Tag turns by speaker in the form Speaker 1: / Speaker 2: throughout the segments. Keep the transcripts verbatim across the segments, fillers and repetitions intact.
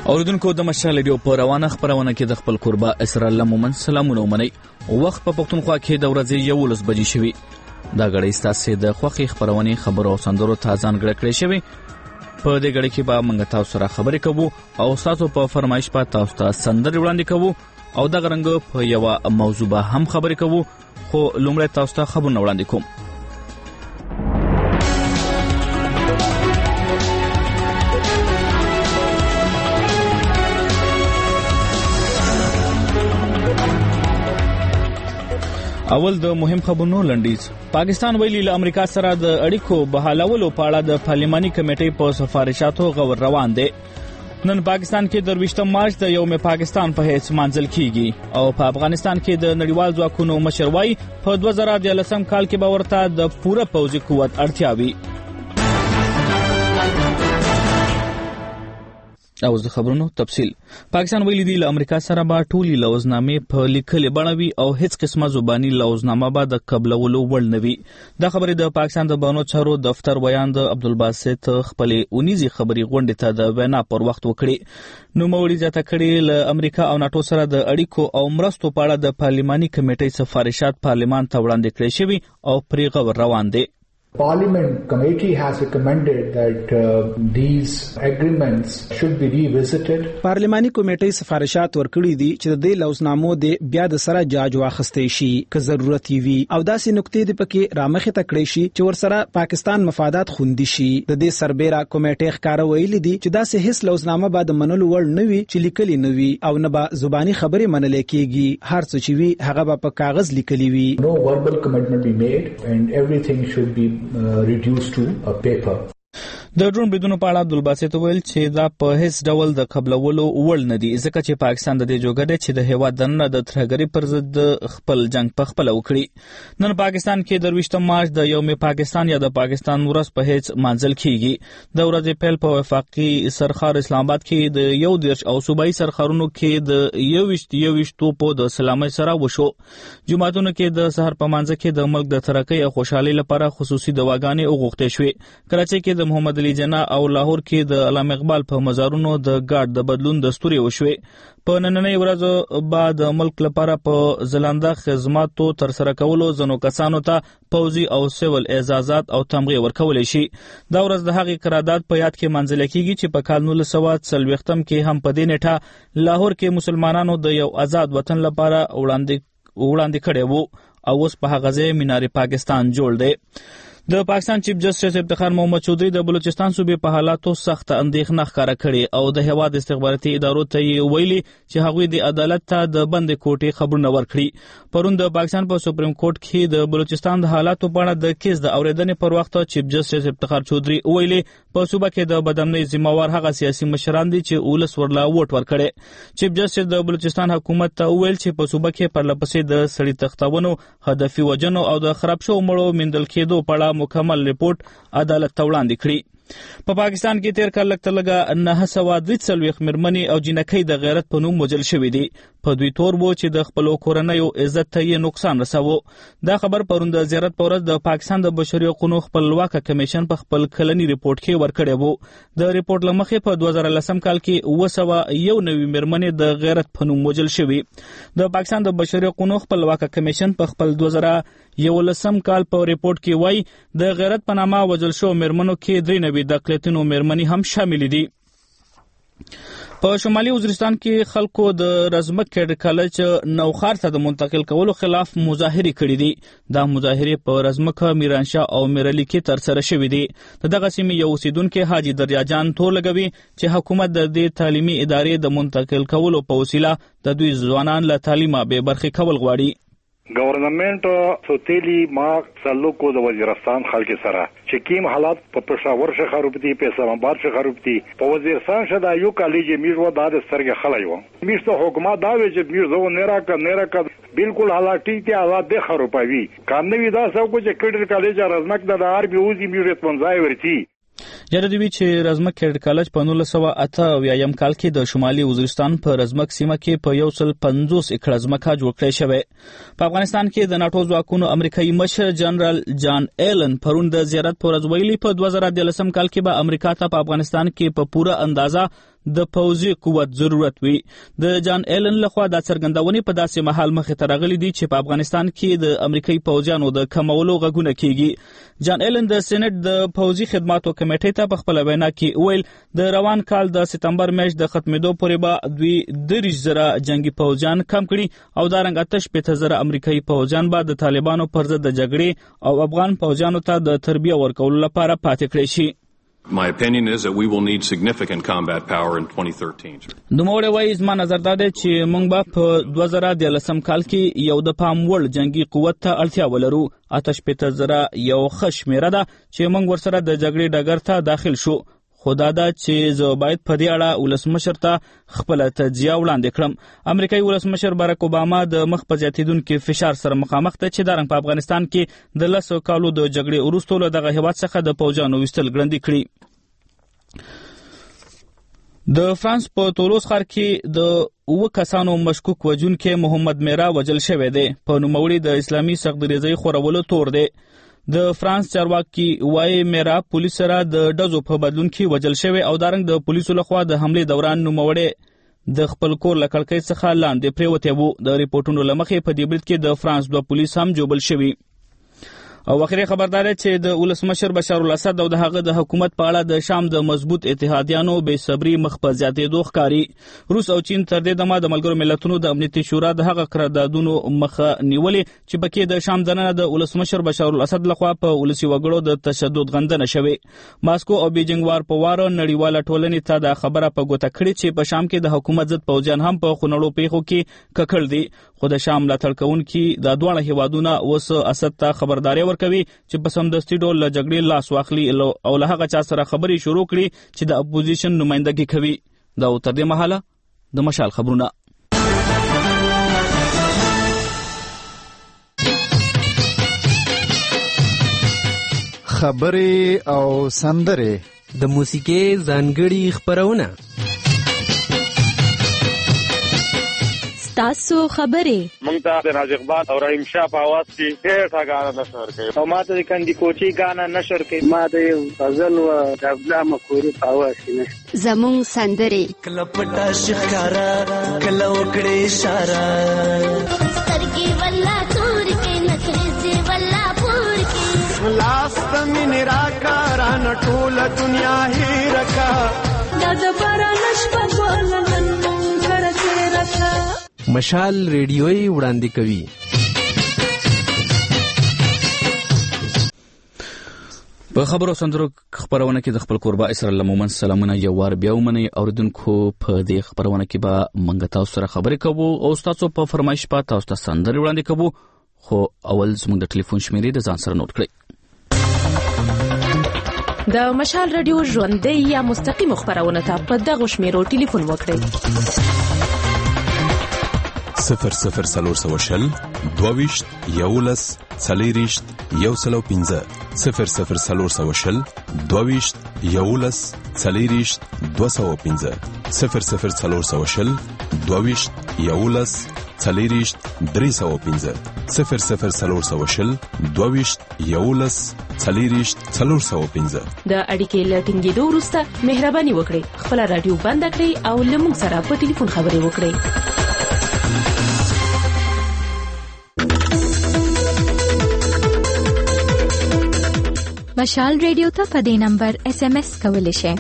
Speaker 1: اوریدونکو د مشال ریډیو په روانه خبرونه کې د خپل قربا اسرار الله مومن سلامونه ومني. وخت په پښتونخوا کې د ورځې یولس بجې شوي. دا غړي ستاسو د خوخي خبرونه خبرو او سندرو تازه نګړه کړې شوي. په دې غړي کې به موږ تاسو سره خبرې کوو او تاسو په فرمایش په تاسو ته سندرې وړاندې کوو او د غرنګ په یو موضوع به هم خبرې کوو. خو لومړی تاسو ته خبرونه وړاندې کوم. اول د مهم خبرونو لنډیز. پاکستان ویلي له امریکا سره د اړیکو بحالولو په اړه د پارلماني کمیټې په سفارشاتو غور روان دي. نن پاکستان کې د درویشتم مارچ د یوم پاکستان په هیڅ مانځل کیږي او په افغانستان کې د نړیوال ځواکونو مشروي په دوه زره دولسم کال کې به ورته د پوره پوځي قوت اړتیا وي. او د خبرونو تفصیل. پاکستان ویلي دی له امریکا سره به ټولي لوزنامې په لیکلې بڼه وي او هیڅ قسمه زبانی لوزنامه به د قبلولو وړ نه وي. دا خبرې د پاکستان د بانو چارو دفتر ویاند عبدالباسط خپل اونیزي خبري غونډه ته د وینا پر وخت وکړي. نو موري ځته کړي له امریکا او ناتو سره د اړیکو او مرستو په اړه د پارلماني کمیټې سفارشات پارلمان ته وړاندې کړي شوی او پرې غور روان دي.
Speaker 2: Parliament committee has recommended that uh, these agreements should be revisited.
Speaker 3: پارلماني کمیټې سفارشات ورکړي دي چې د دې لوزنامو د بیا د سره جاج واخستې شي که ضرورت وي او داسې نقطې د پکې رامخه تکړې شي چې ورسره پاکستان مفادات خوندي شي. د دې سربېره کمیټې ښکارا ویلي دي چې داسې هیڅ لوزنامه بعد منلو وړ نه وي چې لیکلي نه وي او نه به زبانی خبرې منل کېږي. هر څه چې وي هغه په کاغذ لیکلي وي.
Speaker 2: No verbal commitment be made and everything should be Uh, reduced to a paper.
Speaker 1: د ډرون بریدونو په اړه عبدالباسط ویل چې دا په هیڅ ډول د قبلولو وړ نه دي ځکه چې پاکستان د دې جوګړې چې د هیواد دننه د ترهګرۍ پر ضد خپل جنگ په خپل وکړي. نن پاکستان کې د درویشتم مارچ د یوم پاکستان یا د پاکستان ورځ په هیڅ مانځل کیږي. د ورځې پیل په وفاقي سرخار اسلام آباد کې د یو دیرش او صوبایي سرخارونو کې د یوویشت یوویشت توپو د سلامۍ سره وشو. جمعتونو کې د سحر په مانځ کې د ملک د ترقۍ او خوشحالۍ لپاره خصوصي دواګانې وغوښتې شوې. کراچۍ کې د محمد علی جناح او لاهور کې د علامه اقبال په مزارونو د ګارد د بدلون دستوري وشوي. په نننۍ ورځ بعد ملک لپاره په زلنده خدماتو تر سره کولو زنو کسانو ته پوځي او سیول اعزازات او تمغې ورکول شي. دا ورځ د هغې قرارداد په یاد کې منځل کیږي چې په کال نولس سوه څلوېښتم کې هم په دې نیټه لاهور کې مسلمانانو د یو آزاد وطن لپاره وړاندې وړاندې کړی وو او اوس په هغه ځای مینار پاکستان جوړ دی. د پاکستان چیف جسټس افتخار محمد چودھری د بلوچستان صوبې په حالاتو سخت اندېښنه ښکاره کړې او د هیواد استخباراتي ادارو ته یې ویلي چې هغوی د عدالت ته د بندې کوټې خبرونه ورکړي. پرون د پاکستان په سپریم کورټ کې د بلوچستان د حالاتو په اړه د کیس د اورېدنې پر وخت چیف جسټس افتخار چودھری ویلي په صوبه کې د بدامنۍ ذمہوار هغه سیاسي مشران دي چې ولس ورلا ووټ ورکړي. چیف جسټس د بلوچستان حکومت ته ویل چې په صوبه کې پرلپسې د سړي تختونو هدفي وژنو او د خراب شوو مړو میندل کېدو په اړه مکمل ریپورت عدالت ته وړاندې کړي. په پا پاکستان کې تیر کال لږ تر لږه نهه سوه درې څلوېښت مېرمنې او جینکۍ د غیرت په نوم وژل شوي دي. په دوی تور وو چې د خپلو کورنیو عزت ته یې نقصان رساوه. دا خبر پرون د زیارت په ورځ د پاکستان د بشري حقوقو خپلواکه کمیشن په خپل کلني ریپورت کې ورکړی وو. د ریپورت له مخې په دوه زره لسم کال کې اوه سوه یو نوي مېرمنې د غیرت په نوم وژل شوي. د پاکستان د بشري حقوقو خپلواکه کمیشن په خپل دوه زره یولسم کال په ریپورت کې وایي د غیرت په نامه وژل شوو مېرمنو کې درې نوي د اقلیتونو مېرمنې هم شامل دي. په شمالي وزیرستان کې خلکو د رزمک کډ کالج نوخار ته د منتقل کولو خلاف مظاهرې کړې دي. دا مظاهرې په رزمک میرانشاه او میرعلي کې تر سره شوې دي. د دغه سیمې یو اوسیدونکي حاجي دریاجان تور لګوي چې حکومت د دې تعلیمي ادارې د منتقل کولو په وسیله د دوی ځوانان له تعلیمه بې برخې کول غواړي.
Speaker 4: گورنمنٹ سوتیلی ما سلوکو د وزیرستان خلک سره چې کیم حالات په پېښور څخه روپتی په اسلام آباد څخه روپتی په وزیرستان شدا یو کالج میرو د سترګه خلایو میشته حکومت دا وی چې میرزو نه راک نه راک بالکل حالات تی آزاد د خروپوي کانوي دا څو چې کډر کالج رزمک د آر بي اوزي میرو پنځای ورتی.
Speaker 1: یاد دی چې رزمک کډ کالج په نولس سوه اته اویایم کال کې د شمالي وزیرستان په رزمک سیمه کې په یو سل پنځوس ایکړه ځمکه جوړ کړې شوې. په افغانستان کې د ناټو ځواکونو امریکایي مشر جنرال جان ایلن پرون د زیارت پر ورځ ویلي په دوه زره دولسم کال کې به امریکا ته په افغانستان کې په پوره اندازه د پوځي قوت ضرورت وي. د جان ایلن لخوا د څرګندونې په داسې مهال مخې ته راغلي دي چې په افغانستان کې د امریکایي پوځیانو د کمولو غږونه کیږي. جان ایلن د سېنات د پوځي خدماتو کمیټې ته په خپل وینا کې ویل د روان کال د سپتمبر میاشت د ختمېدو پورې به دوی دېرش زره جنگي پوځیان کم کړي او دارنګ اته شپېته زره امریکایي پوځیان به د طالبانو پر ضد د جګړې او افغان پوځیانو ته د تربیه ورکولو لپاره پاتې کړي شي.
Speaker 5: My opinion is that we will need significant combat power in twenty thirteen.
Speaker 1: نوموړی وایي زما نظر دا دی چې موږ به په دوه زره دیارلسم کال کې یو د پام وړ جنگي قوت ته اړتیا ولرو. اته شپېته زره یو ښه شمېره ده چې موږ ورسره د جګړې ډګر ته داخل شو. خو دا ده چې زه باید په دې اړه ولسمشر ته خپله تجزیه وړاندې کړم. امریکایي ولسمشر باراک اوباما د مخ په زیاتېدونکي فشار سره مخامخ دی چې دارنګ په افغانستان کې د لسو کالو د جګړې وروسته له دغه هېواد څخه د پوځیانو ویستل ګړندي کړي. د فرانس په تولوز ښار کې د اوه کسانو مشکوک وژونکی محمد میرا وژل شوی دی. په نوموړي د اسلامي سختدریځۍ خورولو تور دی. د فرانس چارواکي وایي میرا پولیس سره د ډزو په بدلون کې وژل شوی او دارنګ د پولیسو لخوا د حملې دوران نوموړی د خپل کور له کړکۍ څخه لاندې پریوتی و. د ریپورټونو له مخې په دې برید کې د فرانس دوه پولیس هم جوبل شوي. او اخري خبردار چې د ولسمشر بشار الاسد او د هغه د حکومت په اړه د شام د مضبوط اتحادیانو بې صبري مخ په زیاتېدو ښکاري. روس او چین تر دې دمه د ملګرو ملتونو د امنیتي شورا د هغه قراردادونو مخه نیولې چې پکې د شام دننه د ولسمشر بشار الاسد لخوا په ولسي وګړو د تشدد غندنه شوې. ماسکو او بیجینګ وار په واره نړیواله ټولنې ته د خبره په ګوته کړې چې په شام کې د حکومت ضد پوځیان هم په خونړو پیښو کې ککړ دي. خو د شام ملاتړ کوونکي د دواړه هیوادونه اوس اسد ته خبرداری ورکوي چې په سمدستي ډول له جګړې لاس واخلي او له هغه چا سره خبرې شروع کړي چې د اپوزیشن نمایندګي کوي. دا تر دې مهاله د مشال خبرونه.
Speaker 6: خبرې او سندرې
Speaker 7: د موسیقي ځانګړي خبرونه.
Speaker 8: تاسو خبرې
Speaker 4: مونږ ته د راز اقبال او رحیم شاه په आवाज کې ډېر غاڼه نشر کوي او ما ته د کندي کوچي غاڼه نشر کوي. ما د یو غزل او د ابلا مخوري په आवाज کې
Speaker 8: زمون سندرې
Speaker 9: کله پټا شکارا کله وکړې اشاره
Speaker 10: سترګې ولا تور کې نکرې ولا پور کې
Speaker 9: لاس تمن راکا ران ټول دنیا هی رکا
Speaker 10: دا د باران شپه بولنن کرته رکا.
Speaker 7: مشال ریډیوي وړاندې کوي.
Speaker 1: په خبرو سندرو خبرونه کې د خپل قربا اسرائیل مومن سلامونه یو وار بیا ومني اوریدونکو. په دې خبرونه کې به منګ تاسو سره خبرې کوو او تاسو په فرمایش په تاسو ته سندرې وړاندې کوو. خو اول زموږ د ټلیفون شمیرې د ځان سره نوٹ کړئ.
Speaker 8: د مشال رادیو ژوندۍ یا مستقیم خبرونه ته په دغه شمیرو ټلیفون وکړئ.
Speaker 11: صفر صفر سلور سو شل دوویشت یولس څلېرویشت یو سلو پنځه صفر صفر سلور سو شل دوویشت یولس څلېرویشت دوه سوه پنځه صفر صفر سلور سو شل دوویشت یولس څلېرویشت درې سوه پنځه صفر صفر سلور سو شل دوویشت یولس څلېرویشت څلور سوه پنځه.
Speaker 8: د اړیکې له ټینګېدو وروسته مهرباني وکړئ خپله راډیو بنده کړئ او له موږ سره په ټلیفون خبرې وکړئ.
Speaker 12: مشال ریډیو ته په دې نمبر اس ام اس کولی شئ.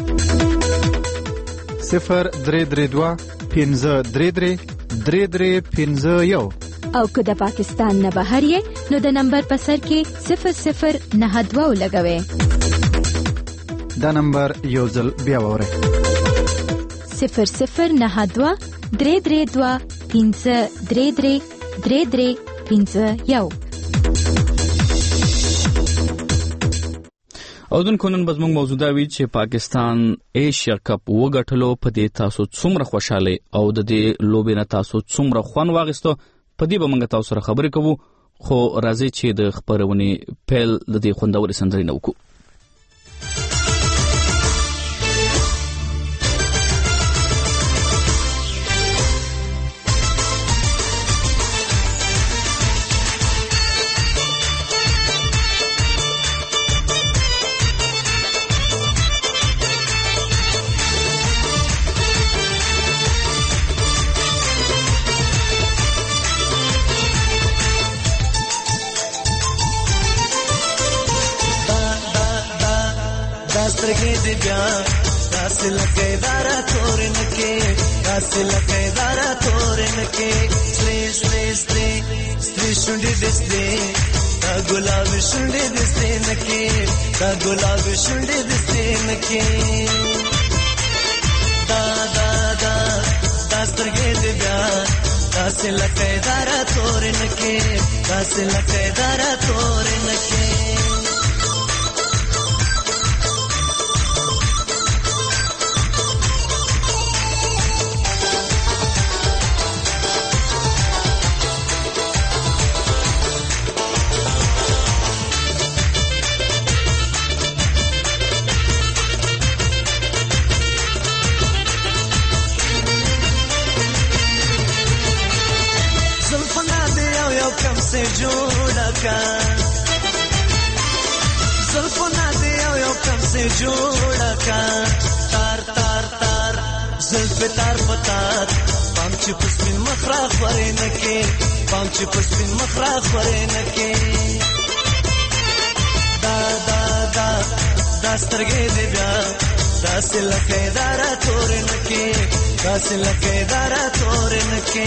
Speaker 6: صفر درې درې دوه پنځه درې درې درې درې پنځه یو.
Speaker 12: او که د پاکستان نه بهر یې نو د نمبر په سر کې صفر صفر نه دوه ولګوئ.
Speaker 6: دا نمبر یو ځل بیا واورئ.
Speaker 12: صفر صفر نه دوه درې درې دوه پنځه درې درې درې درې پنځه یو.
Speaker 1: او دن کنن بز موږ موضوع دا وی چې پاکستان ایشیا کپ وګټلو. په دې تاسو څومره خوشاله او د دې لوبې نه تاسو څومره خوند واغستو په دې به موږ تاسو سره خبرې کوو. خو راځي چې د خبرونې پیل د دې خوندورې سندرې نه وکړو.
Speaker 9: داسترګې دې بیا داسې لکه اداره تورې نکې داسې لکه اداره تورې نکې سرې سرې سرې سرې شونډې دې سرې دا ګلابي شونډې دې سرې نکې دا ګلابي شونډې دې سرې نکې دا دا دا داسترګې دې بیا داسې لکه اداره تورې نکې داسې لکه اداره تورې نکې से जोड़ा का ज़ुल्फ़ों दे यो कम से जोड़ा का तार तार तार ज़ुल्फ़े तार पतार पांच पुष्पिन मखरा ख़वरे नके पांच पुष्पिन मखरा ख़वरे नके दा दा दा दास्तरगे दे ब्या दासे लके दारा तोरे नके दासे लके दारा तोरे नके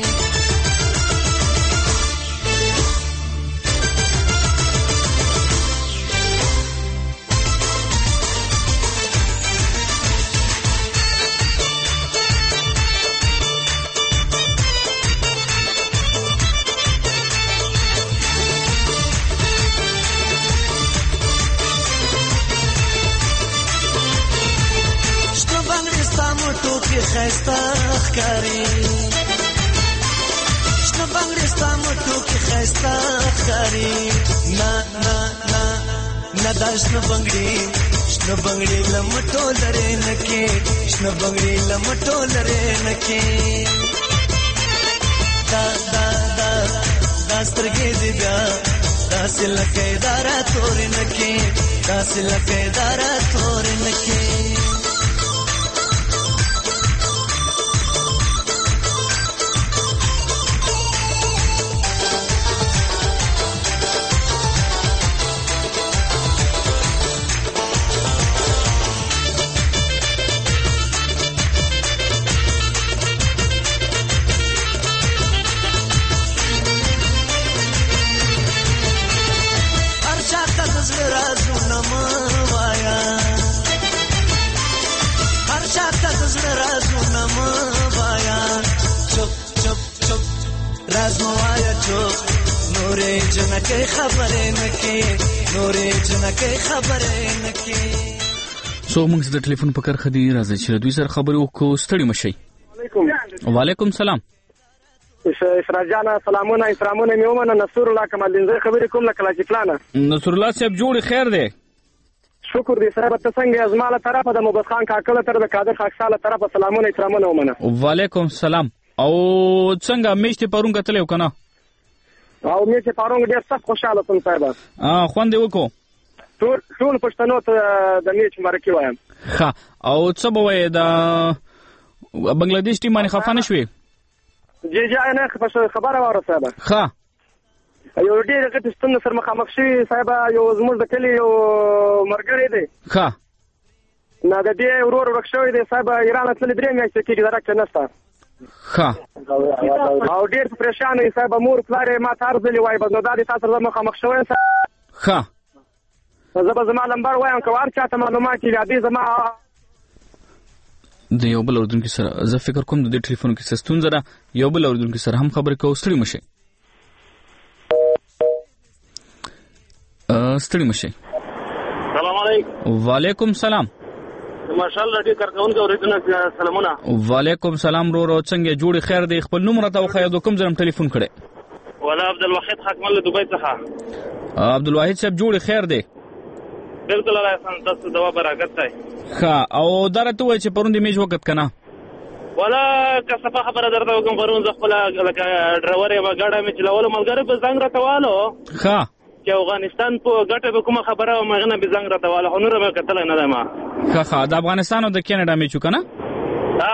Speaker 9: خسته ښکاری شنه بنگړي ستا مټو کې خسته ښکاری نه نه نه نه دا شنه بنگړي شنه بنگړي لمټو لري نکې شنه بنگړي لمټو لري نکې دا دا دا دا سترګې دې بیا داسې لکه اداره تورې نکې داسې لکه اداره تورې نکې نکې خبرې نکې نورې جنکې خبرې نکې
Speaker 1: سو موږ د ټلیفون په کرخه دی راځي چې دوی سره خبرې وکړو ستړي مشي
Speaker 13: وعلیکم
Speaker 1: وعلیکم سلام
Speaker 13: اسراج جان سلامونه اسلامونه میومنه نصر الله کمال دین زه خبرې کوم لکه لا چپلانه
Speaker 1: نصر الله صاحب جوړ خیر دی
Speaker 13: شکر دې سره ته څنګه ازماله طرفه د مبس خان کاکله تر د قادر خاکساله طرفه سلامونه اسلامونه ومنه
Speaker 1: وعلیکم سلام او څنګه میشته پرون کتلې وکنه
Speaker 13: او مې چې پارونګ ډېر سخت خوشاله سم صاحب
Speaker 1: ا خوند وکړو
Speaker 13: ټول ټول پښتنو ته د میچ مرکه وایم
Speaker 1: ها او څه به وای دا بنگلاديش ټیم باندې خفانه شوې
Speaker 13: جی جی نه خبره واره صاحب
Speaker 1: ها
Speaker 13: یو ډېر غټ ستنه سره مخامخ شي صاحب یو زموږ د کلی یو مرګړی دی
Speaker 1: ها
Speaker 13: نه د دې ورور ورکشوي دی صاحب ایران تل درې میاشتې کې درکه نشته
Speaker 1: ها
Speaker 13: او ډېر پریشان ای صاحب مور پلار ما تار ځلی وای بنو دادی تاسو زما مخامخ شوی
Speaker 1: ها
Speaker 13: زه به زما نمبر وایم کوار چاته معلومات کې یادې زما
Speaker 1: د یو بل اردن کې سره زه فکر کوم د ټلیفون کې سستون زره یو بل اردن کې سره هم خبرې کوو ستړي مشي ستړي مشي
Speaker 14: سلام علیکم
Speaker 1: وعلیکم سلام
Speaker 14: ماشاءالله دې کارکون کو ورته سلامونه
Speaker 1: وعلیکم سلام رو رو څنګه جوړ خیر دی خپل نوم راته وخایو کوم زرم ټلیفون کړي
Speaker 14: ولا عبد الواحد حکم له دوبۍ څخه
Speaker 1: عبد الواحد صاحب جوړ خیر دی
Speaker 14: بالکل الله سن تاسو دوا برکت دی
Speaker 1: ها او درته وای چې پروند میج وخت کنه
Speaker 14: ولا کسبه خبره درته کوم پروند خپل لکه ډرایور یې وګړه می چلول ملګری په زنګ راتوالو
Speaker 1: ها
Speaker 14: چې افغانستان په ګټه به کومه خبره او مغنه به زنګ راتواله هنر به کتل نه ده ما
Speaker 1: ها ها د افغانستان او د کینیډا میچ کنه
Speaker 14: ها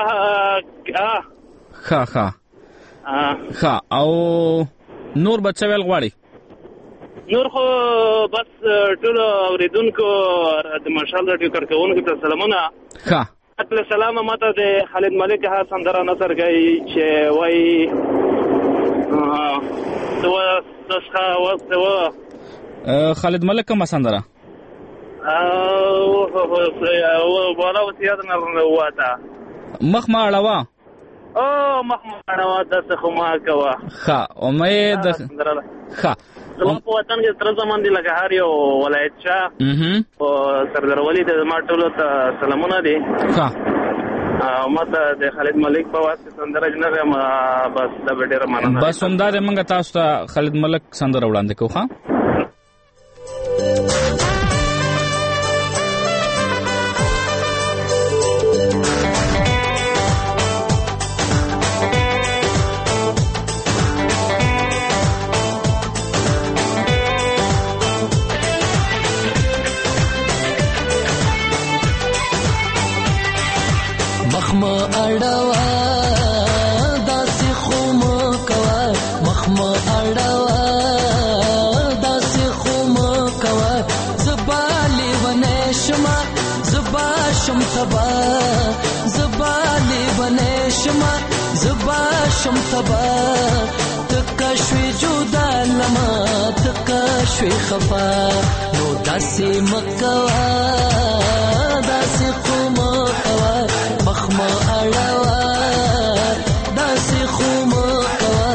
Speaker 1: ها ها ها او نور بچوال غواړي
Speaker 14: نور خو بس ټول اوریدونکو د مشال رادیو کارکونکو ته سلامونه.
Speaker 1: ښه
Speaker 14: خپل سلام ماته د خالد ملک ها سندره نظر گئی چې وای تو دسخه وخت و
Speaker 1: خالد ملک کوم سندره
Speaker 14: او او بالا وسیاد نه وته
Speaker 1: مخ ما اړوا
Speaker 14: او مخ ما اړوا د څه ما کوا.
Speaker 1: ښه امید ښه
Speaker 14: زما په وطن کې تر زمان دی لکه هر یو ولایت شاه او سردار ولی د ما ټولو ته سلامونه دي.
Speaker 1: ښه
Speaker 14: ما ته د خالد ملک په واسطه سندره جنره ما بس د ډیره مننه.
Speaker 1: بس همدا د منګه تاسو ته خالد ملک سندره وړاندې کوو. ښه
Speaker 9: مخما اړوا داسې خو مو کوا مخما اړوا داسې خو مو کوا زبالي ونشما زبا شم تبا زبالي ونشما زبا شم تبا تکشوي جدا لما تکشوي خفا نو داسې مکوا داسې خو مو کوا مخما اړوا داسې خو مو کوا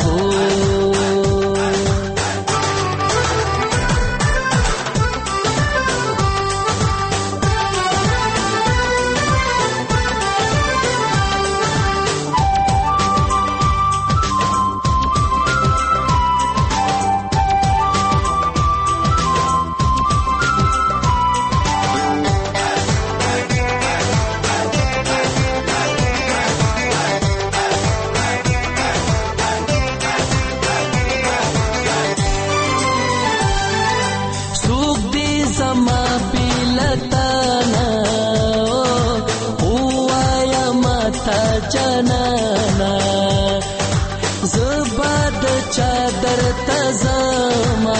Speaker 9: جنانا زباد چادر تزما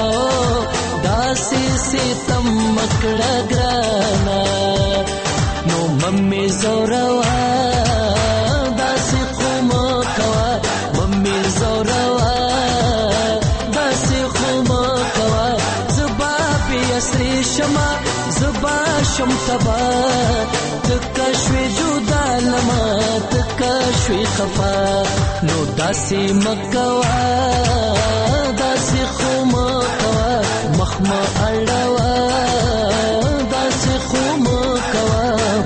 Speaker 9: داسي ستم مکړه ګرانا نو ممي زوروا داسي قوم کوا ممي زوروا داسي قوم کوا زبا بيسري شما زبا شم تبا تکشوي جدا لما تکشوي خفا نو داسي مکوا داسي خو مکوا مخما اړوا داسي خو مکوا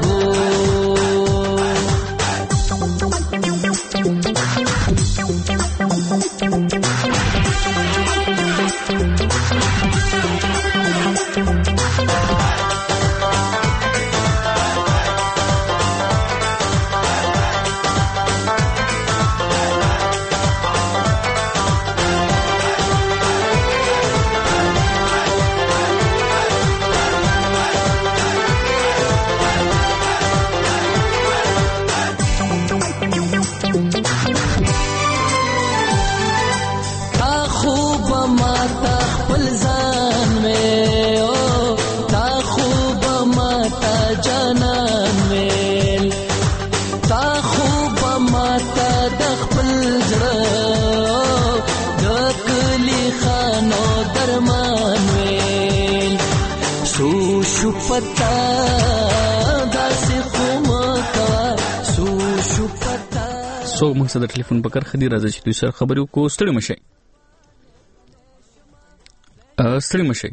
Speaker 9: پتا داسې خو مکوا سو شو پتا
Speaker 1: سو موږ سره ټلیفون پکړ خدي راځي چې دوی سره خبرې وکړو. ستړي مشي ا ستړي مشي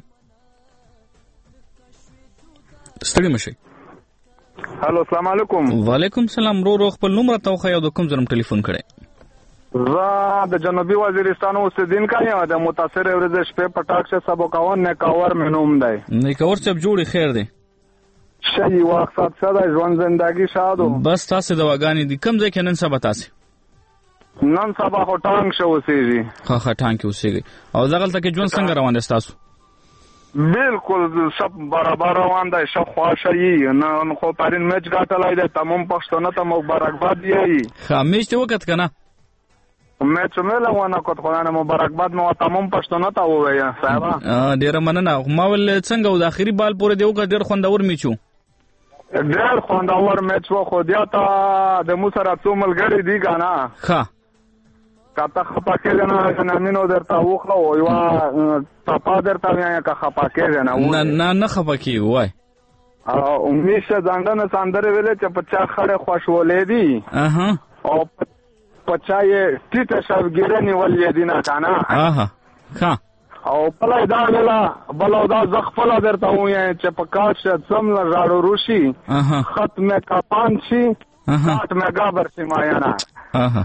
Speaker 1: ستړي مشي
Speaker 15: هالو السلام علیکم.
Speaker 1: وعلیکم السلام. رو رو خپل نوم راته خو یو د کوم ځرم ټلیفون کړي.
Speaker 15: زه د جنوبي وزیرستان اوسیدونکی یم. د متاثر ورځ شپې پټاک شه سبو کاون نه کاور منوم دی.
Speaker 1: نه کاور څه جوړي خیر دی.
Speaker 15: شي وخت ساده ژوند زندگی شادو.
Speaker 1: بس تاسو د واګانی دي کم ځای کې نن سبا تاسو
Speaker 15: نن سبا هو ټانګ شو اوسېږي.
Speaker 1: ها ها ټانګ کې اوسېږي. او دغلت کې ژوند څنګه روان دي تاسو؟
Speaker 15: بالکل سب برابر روان دی. شو خوشايي نه خو پرین میچ غاټلای دی. تمام پښتون ته مبارکباد دی.
Speaker 1: ها میچ ته وخت کنه
Speaker 15: میچ مې لونه کوت خو نه مبارکباد مو تمام پښتون ته وویا صاحب.
Speaker 1: ډیر مننه. ما ول څنګه و د اخیری بال پورې دیو ډیر خوندور میچو.
Speaker 15: ډیر خوندور میچ و خو بیا ته د مو سره څو ملګری دی کنه.
Speaker 1: ها
Speaker 15: کاته خپاکه نه نه مينو درته وخلو یو تپا درته یا که خپاکه نه
Speaker 1: نه نه نه خپاکه وای.
Speaker 15: او میشه ځانډنه ساندره ویلې چې په چا خړې خوشولې دي.
Speaker 1: اها
Speaker 15: او په چا یې ټیټه شاوګیرنی ولې دي نه کنه.
Speaker 1: اها ها
Speaker 15: او بل دا ویلا بل دا زغفله درته وای چې په کاش سم نه راړو روشي.
Speaker 1: اها
Speaker 15: ختمه کپان شي. کاټ مې گابر سي مایانا.
Speaker 1: اها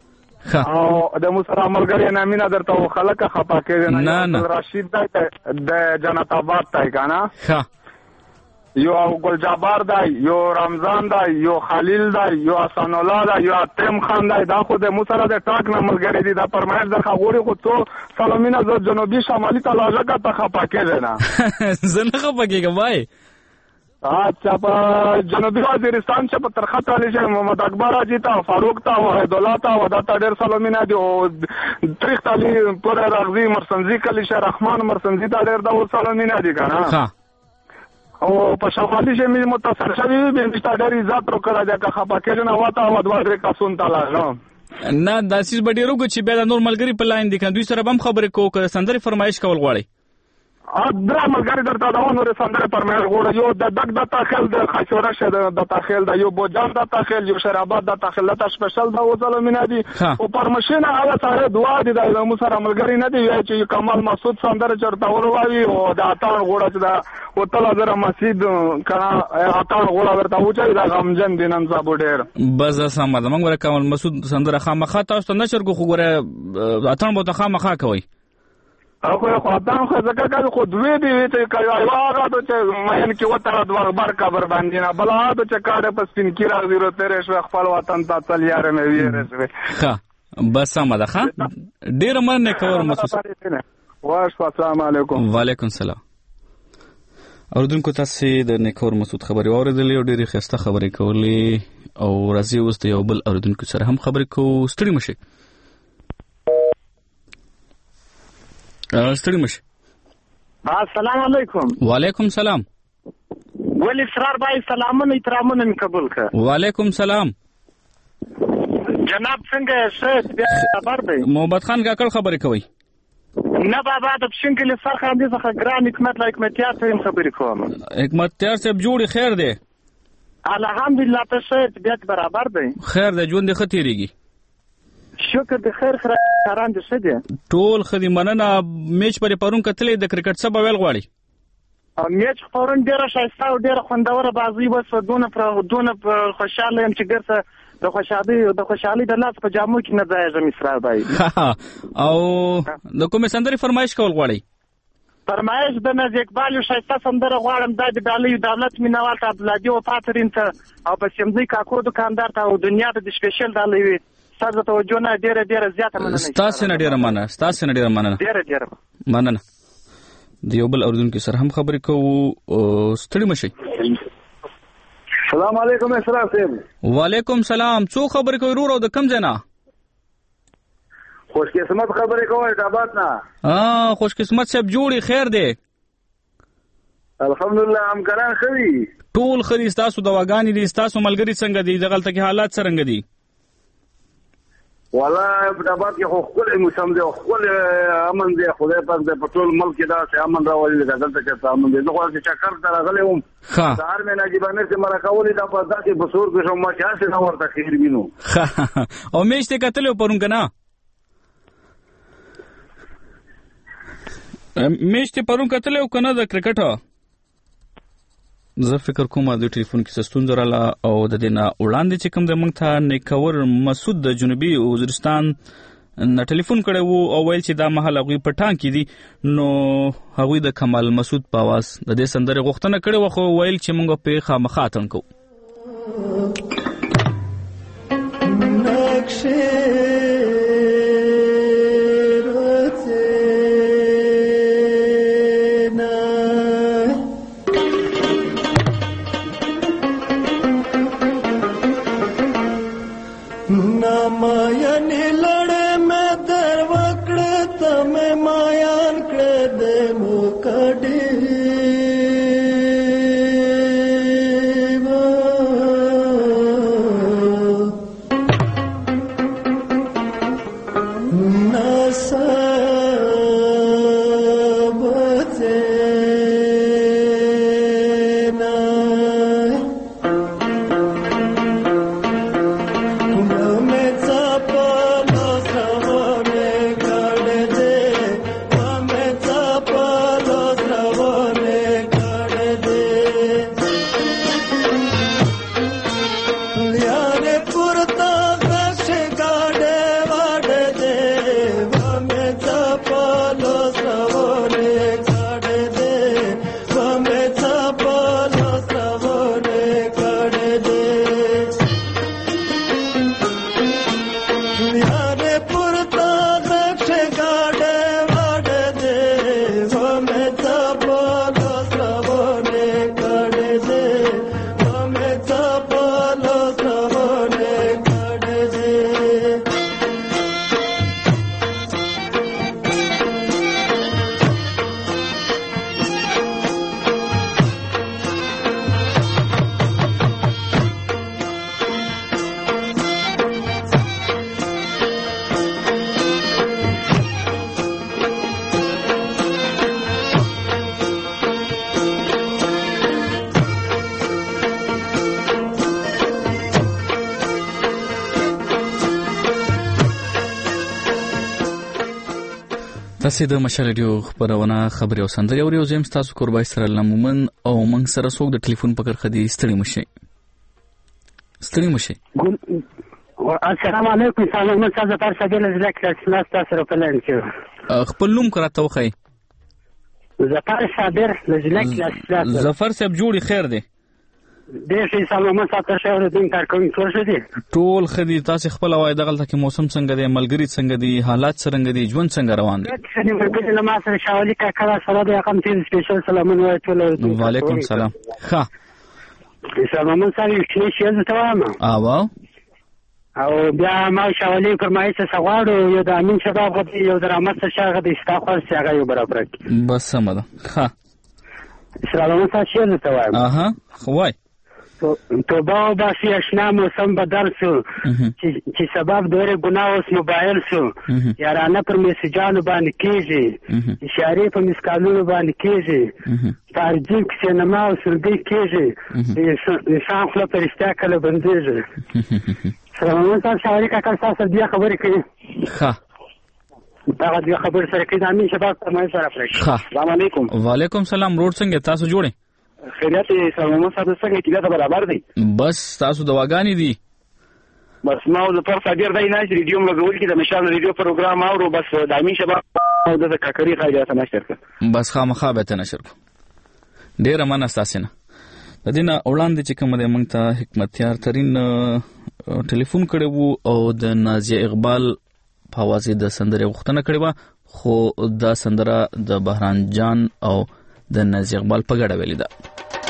Speaker 15: او د مسره ملګری نه مینا درته خلک خپاکه
Speaker 1: نه نه
Speaker 15: رشید د جنت آباد تای کنه.
Speaker 1: ها
Speaker 15: یو ګل جبار دی یو رمضان دی یو خلیل دی یو حسن الله دی یو اتم خان دی. دا خو د مسره د ټاک نه ملګری دي. دا پرمایش د خغوري خو څو سلامینه د جنوبي شمالي تلاجه کا ته خپاکه نه
Speaker 1: زنه خپاکه وای.
Speaker 15: اچھا په جنوبي وزیرستان چې په ترخت علي شه محمد اکبر اجي تا فاروق تا وحید الله تا ودا تا ډېر سلامینه دي او تاریخ علي پر رغزي مرسنزي کلی شه رحمان مرسنزي تا ډېر دا سلامینه دي کنه. او په شمالي شه می متصل شوی به مشته ډېر عزت وکړه دا خپاکه نه وتا و دوه درې کسون تا لاغه
Speaker 1: نه داسې بډیرو کو چې بیا د نور ملګری په لاین دي کنه دوی سره هم خبرې کو که سندري فرمایش کول غواړي.
Speaker 15: دا ملګری درته دا نور سندره فرمایش غواړي. یو د دک د تاخل د خشوره شه د تاخل د یو بوجان د تاخل یو شرابات د تاخل د سپیشل دا وځلو مینا دي. او پرمشینه هغه سره دعا دي د مو سره ملګری نه دی چې کمال مسعود سندره چرته ورواوي او د اتان غوړه چې دا وتل زره مسجد کنا اتان غوړه ورته وچای دا غمجن دینن صاحب ډېر
Speaker 1: بس سم ده. موږ ور کمال مسعود سندره خامخا تاسو ته نشر کو خو ګره اتان بو ته خامخا کوي.
Speaker 15: او خو خدام خو زکه کله خو دوی دی چې کوي هغه ته چې مېن کې وتر دوه بار قبر باندې نه بل هغه ته کاډه پس پین کې راغلی رو تیرې شو خپل وطن ته تل یار مې ویره شو.
Speaker 1: ها بس سم ده. ها ډیر مننه کوم مسعود.
Speaker 15: واش السلام علیکم.
Speaker 1: وعلیکم السلام. اوردونکو تاسو د نیکور مسعود خبري اوریدلې او ډېری خسته خبرې کولې او راځي اوس ته یو بل اوردونکو سره هم خبرې کوو. ستړي مشه ستړي مشه.
Speaker 16: السلام علیکم.
Speaker 1: وعلیکم سلام.
Speaker 16: ولی اسرار بای سلامونه احترامونه می قبول کړه.
Speaker 1: وعلیکم سلام.
Speaker 16: جناب څنګه شه بیا خبر دی.
Speaker 1: محمد خان کاکړ خبرې کوي.
Speaker 16: نه بابا د شنګل سره خاندې څخه ګران حکمت لایک متیار ته خبرې کوم.
Speaker 1: حکمتیار صاحب جوړي خیر دی.
Speaker 16: الحمدلله ته شه بیا برابر دی.
Speaker 1: خیر دی ژوند ښه تیریږي.
Speaker 16: شکر د خیر خیر کاران دي شه دي
Speaker 1: ټول خدي مننه. میچ پر پرون کتلې د کرکټ سبا ویل غواړي.
Speaker 16: میچ پرون ډیره شایسته او ډیره خوندوره بازی بس دونه پر دونه خوشاله يم چې ګرځه د خوشحالي د خوشحالي د لاس په جامو کې نه ځای زمي سره بای.
Speaker 1: او د کومه سندري فرمایش کول غواړي؟
Speaker 16: فرمایش د نز اقبال شایسته سندره غواړم د دالي دولت مینوال ته عبدالهادي وفاترین ته او په سیمځي کاکو دکاندار ته او دنیا ته د سپیشل دالي ستاسو توجه نه ډیره ډیره زیاته مننه.
Speaker 1: ستاسو نه ډیره مننه. ستاسو نه ډیره مننه.
Speaker 16: ډیره ډیره
Speaker 1: مننه. دیو بل اوردونکو سره هم خبرې کوو. ستړي مشي.
Speaker 17: السلام علیکم اسرار صاحب.
Speaker 1: وعلیکم سلام. څو خبرې کوي ورو د کم ځنا؟
Speaker 17: خوش قسمت خبرې کوي د آباد نه.
Speaker 1: ها خوش قسمت صاحب جوړي خیر دی.
Speaker 17: الحمدلله همکاران خوي.
Speaker 1: ټول خري تاسو دواګانی دي تاسو ملګری څنګه دي دغلت کې حالات څنګه دي؟
Speaker 17: والله په آباد کې خو خپل موسم دی خپل امن دی خدای پاک د پټول ملک دا چې امن راولي دغلت کې امن دی. زه خو چې چکر ته راغلی وم سهار مې ناجیبانه چې مرکولې دا په ځکه بصور کې شو ما چې نه ورته خیر وینو.
Speaker 1: او میشته کتل پرون کنه میشته پرون کتل او کنه د کرکټ زه فکر کوم د ټلیفون کې ستون زراله او د دینه وړاندې چې کوم د مونږ ته نیکور مسعود د جنوبي وزیرستان نه ټلیفون کړی وو او ویل چې دا مهال هغوی په ټانک کې دي نو هغوی د کمال مسعود په اواز د دې سندرې غوښتنه کړې وه خو ویل چې مونږ پې خامخا اتڼ کوو.
Speaker 9: माया ने लड़े में
Speaker 1: تاسو د مشال ریډیو خبرونه خبري او سندري او زم تاسو قربای سره لمومن او من سره څوک د ټلیفون په کر خدي ستړي مشي ستړي مشي
Speaker 18: السلام علیکم سلام من تاسو پر سګل زلک تاسو تاسو په لند کې
Speaker 1: خپل نوم کراته وخی
Speaker 18: ظفر صابر لزلک تاسو
Speaker 1: ظفر صاحب جوړي خیر دی
Speaker 18: د شي سلام تاسو شهر دین کار کوم ټول شدي
Speaker 1: ټول خدي تاسو خپل وای دغه کې موسم څنګه دی ملګری څنګه دی حالات څنګه دي ژوند څنګه روان دي
Speaker 18: څنګه مرګ له ما سره شاولي کا کړه سره د رقم تیر سپیشل سلامونه وای ټول
Speaker 1: وعلیکم سلام ښه
Speaker 18: سلام سره یو شي چې تمام
Speaker 1: او
Speaker 18: او بیا ما شاولي فرمایي چې سغواړو یو د امین شباب غوډي یو د رحمت شاه غوډي استاخور څنګه یو برابر
Speaker 1: بس سمه ده ښه
Speaker 18: سلام سره شي تمام
Speaker 1: اها خوای
Speaker 18: توبه او باسي اشنا موسم بدل شو چې سبب ډېر ګناه اوس موبایل شو یارانه پر میسجانو باندې کېږي اشاره په مسکالونو باندې کېږي ترجیح سینما او سرګي کېږي انسان خپل پرشتیا کله بندېږي سلام تاسو شاوري کا تاسو بیا خبرې کوي
Speaker 1: ښه
Speaker 18: دا د خبر سره کې د امین شباب په مې سره فرښت السلام علیکم
Speaker 1: وعلیکم سلام روډ څنګه تاسو جوړه
Speaker 18: خیریت سلام تاسو څنګه کیږي برابر دی
Speaker 1: بس تاسو دواګانی دي
Speaker 18: بس ما د پر صدر دای نه ریډیو مګول کې د مشال ریډیو پروګرام اورو بس د امین شباب او د کاکری خایته نشر کړ
Speaker 1: بس خامخا به ته نشر کړ ډیر مننه تاسو نه د دینه وړاندې چې کوم د موږ ته حکمتیار ترين ټلیفون کړو او د نازیه اقبال په واسطه د سندره غوښتنه کړې خو دا سندره د بهران جان او د نازیه اقبال په ګډه ویلې ده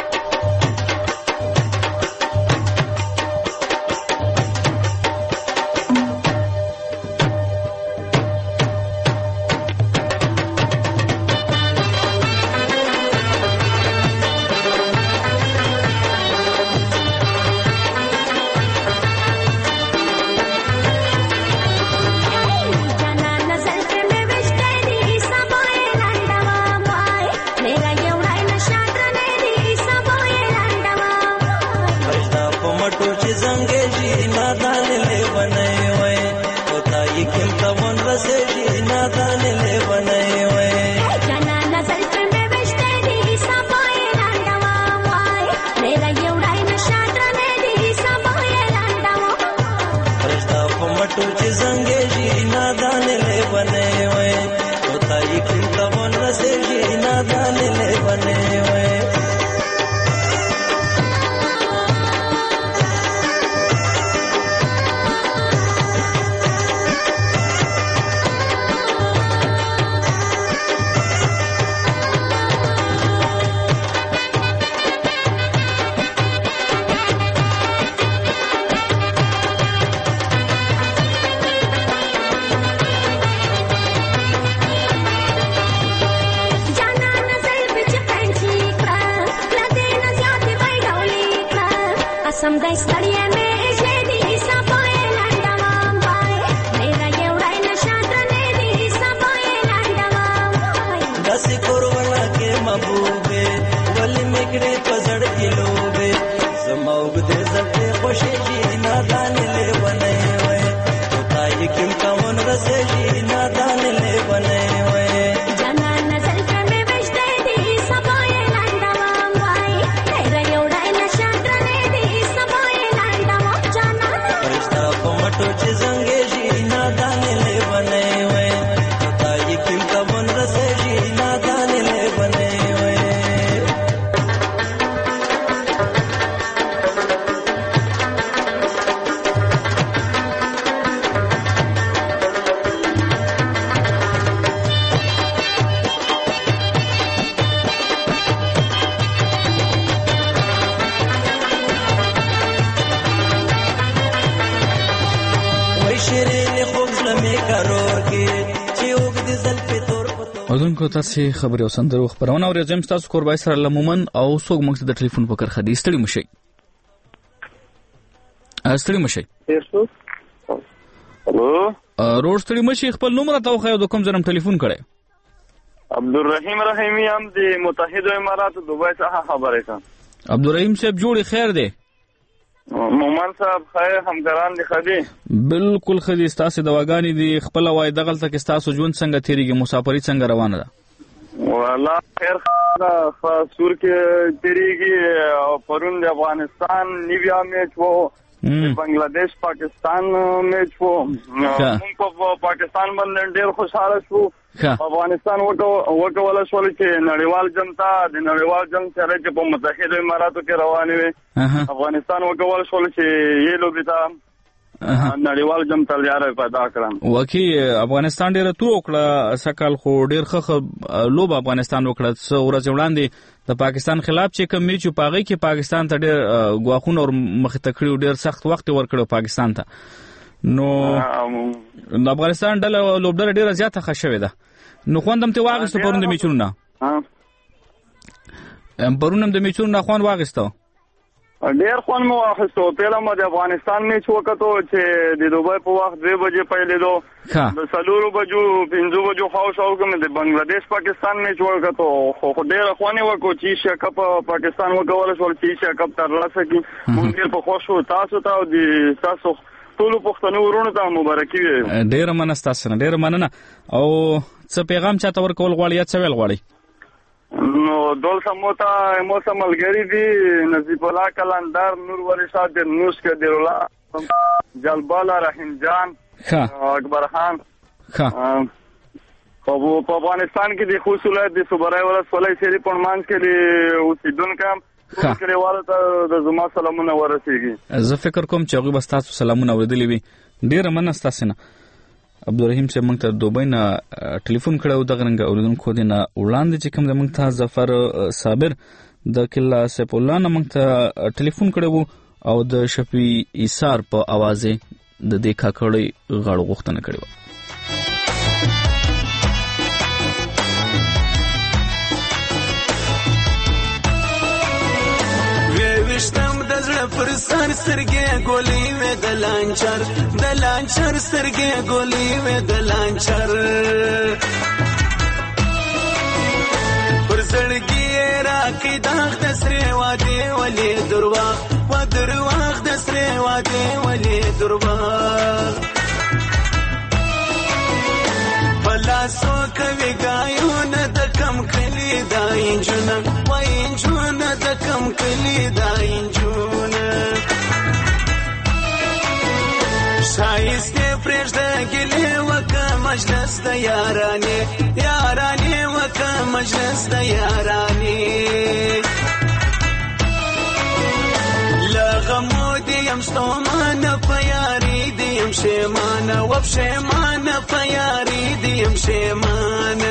Speaker 1: ودونکو تاسو خبري او سندرو خبرونه او زم تاسو قربای سره لمومن او څوک موږ د ټلیفون په کر خدي ستړي مشي ستړي مشي
Speaker 19: الو
Speaker 1: روډ ستړي مشي خپل نوم راته خو د کوم ځرم ټلیفون کړي
Speaker 19: عبدالرحیم رحیمی هم د متحده امارات دوبای څخه خبرې کوم
Speaker 1: عبدالرحیم صاحب جوړي خیر دی
Speaker 19: مومن صاحب خیر همکاران دي خدي
Speaker 1: بالکل خدي ستاسو دواګانی دي خپل وای دغل تک ستاسو ژوند څنګه تیریږي مسافری څنګه روانه ده
Speaker 19: والله خیر خاصور کې تیریږي او پرون د افغانستان نیویا میچ وو بنگلاديش پاکستان میچ وو موږ په پاکستان باندې ډېر خوشاله شو افغانستان وکول شول چې نړیوال جنتا د نړیوال جنگ سره چې په متحده اماراتو کې روانې وي افغانستان وکول شول چې یې لوبیتا نړیوال جنتا لاره پیدا کړم
Speaker 1: وکي افغانستان ډېر تو وکړه سکل خو ډېر ښه لوب افغانستان وکړه څو ورځې وړاندې د پاکستان خلاف چې کوم میچ پاغي کې پاکستان ته ډېر غواخون او مخ ته کړو ډېر سخت وخت ورکړو پاکستان ته نو د افغانستان ډله لوبډله ډېره زیاته ښه شوې ده نو خوندم ته واغسته پرون د میچونو نه پرون د میچونو نه خوان واغسته
Speaker 19: ډېر خوان مو واغسته پیله مو د افغانستان میچ وکړو چې د دوبۍ په وخت دوه بجې پیلېدو د څلورو بجو پنځو بجو خاص او کوم د بنگلاديش پاکستان میچ وکړو خو ډېر خوانې وکړو چې شکپ پاکستان وکول شو چې شکپ ترلاسه کی مونږ ډېر په خوشو تاسو ته او د تاسو ټول پښتنو ورونو ته مبارکي وي
Speaker 1: ډېر مننه تاسو نه ډېر مننه او څه پیغام چاته ورکول غواړي یا څه ویل غواړي
Speaker 19: نو دول سموتا موسم ملګری دي نصیب الله کلندر نور ولی شاه د نوش کې دی الله جلبالا رحیم جان اکبر خان
Speaker 1: ها
Speaker 19: په افغانستان کې د خصوصیت د صوبرای ولسوالۍ سری پړمانځ کې د اوسیدونکو کلیوالو ته د زما سلامونه ورسیږي
Speaker 1: زه فکر کوم چې هغه بس تاسو سلامونه اوریدلی وي ډیر مننه تاسو نه عبدالرحیم چې موږ ته دوبۍ نه ټلیفون کړو د غرنګ اوریدونکو د نه وړاندې چې کوم د موږ ته ظفر صابر د کلا سیف الله نه موږ ته ټلیفون کړو او د شفیع ایثار په आवाज د دې کاکړې غاړو غوښتنه کړې
Speaker 9: وشتم د زړه پر سر سرګې ګولې وې د لانچر د لانچر سرګې ګولې وې د لانچر پر زړګي راکې داغ د سره وادي ولې درواغ و درواغ د سره وادي ولې درواغ پلاسو کوي ګایونه د کم کلی دا انجونه وای انجونه د کم کلی دا انجونه شایسته پرېږده ګلې وکه مجلس د یارانې یارانې وکه مجلس د یارانې لغمو دیم ستومانه په یاري دیم شیمانه و پشیمانه په یاري دیم شیمانه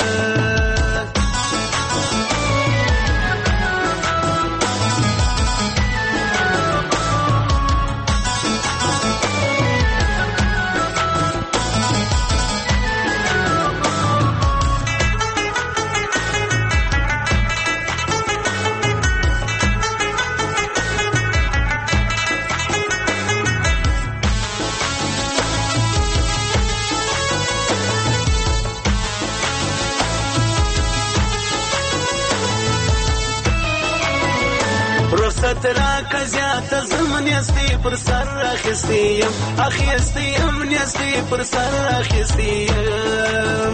Speaker 9: سترا کزیات زمن یستی پر سر اخستیم اخستیم یستی پر سر اخستیم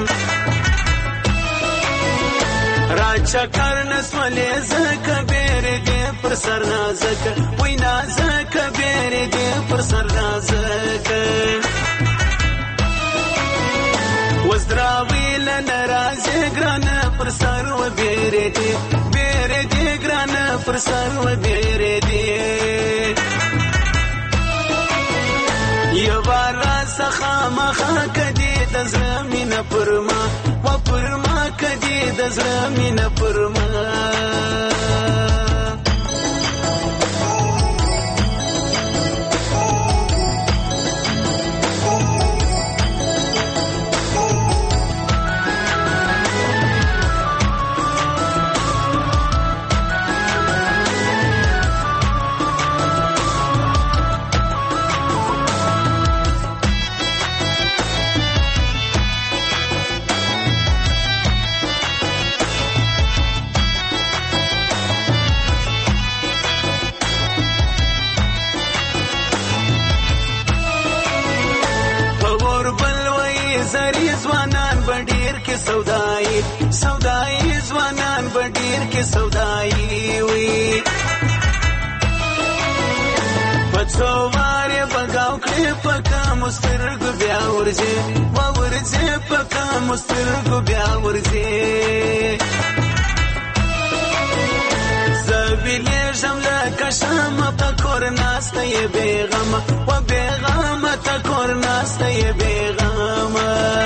Speaker 9: راچا کرنس ولی زک بیرگی پر سر نازک وی نازک بیرگی پر سر نازک وزدراوی لنرازی گران پر سر و بیرگی بیرگی گران پر سر و بیرگی یو بارا سخا مخا کدی دزرمین پرما و پرما کدی دزرمین پرما کې سودای سودای ځوانان په ډیر کې سودای وي پڅو واره بغاو کې پکا مسترګ بیا ورځي و ورځي پکا مسترګ بیا ورځي زبیلې جمله کشم پکور ناسته یې بیغم و بیغم تکور ناسته یې بیغم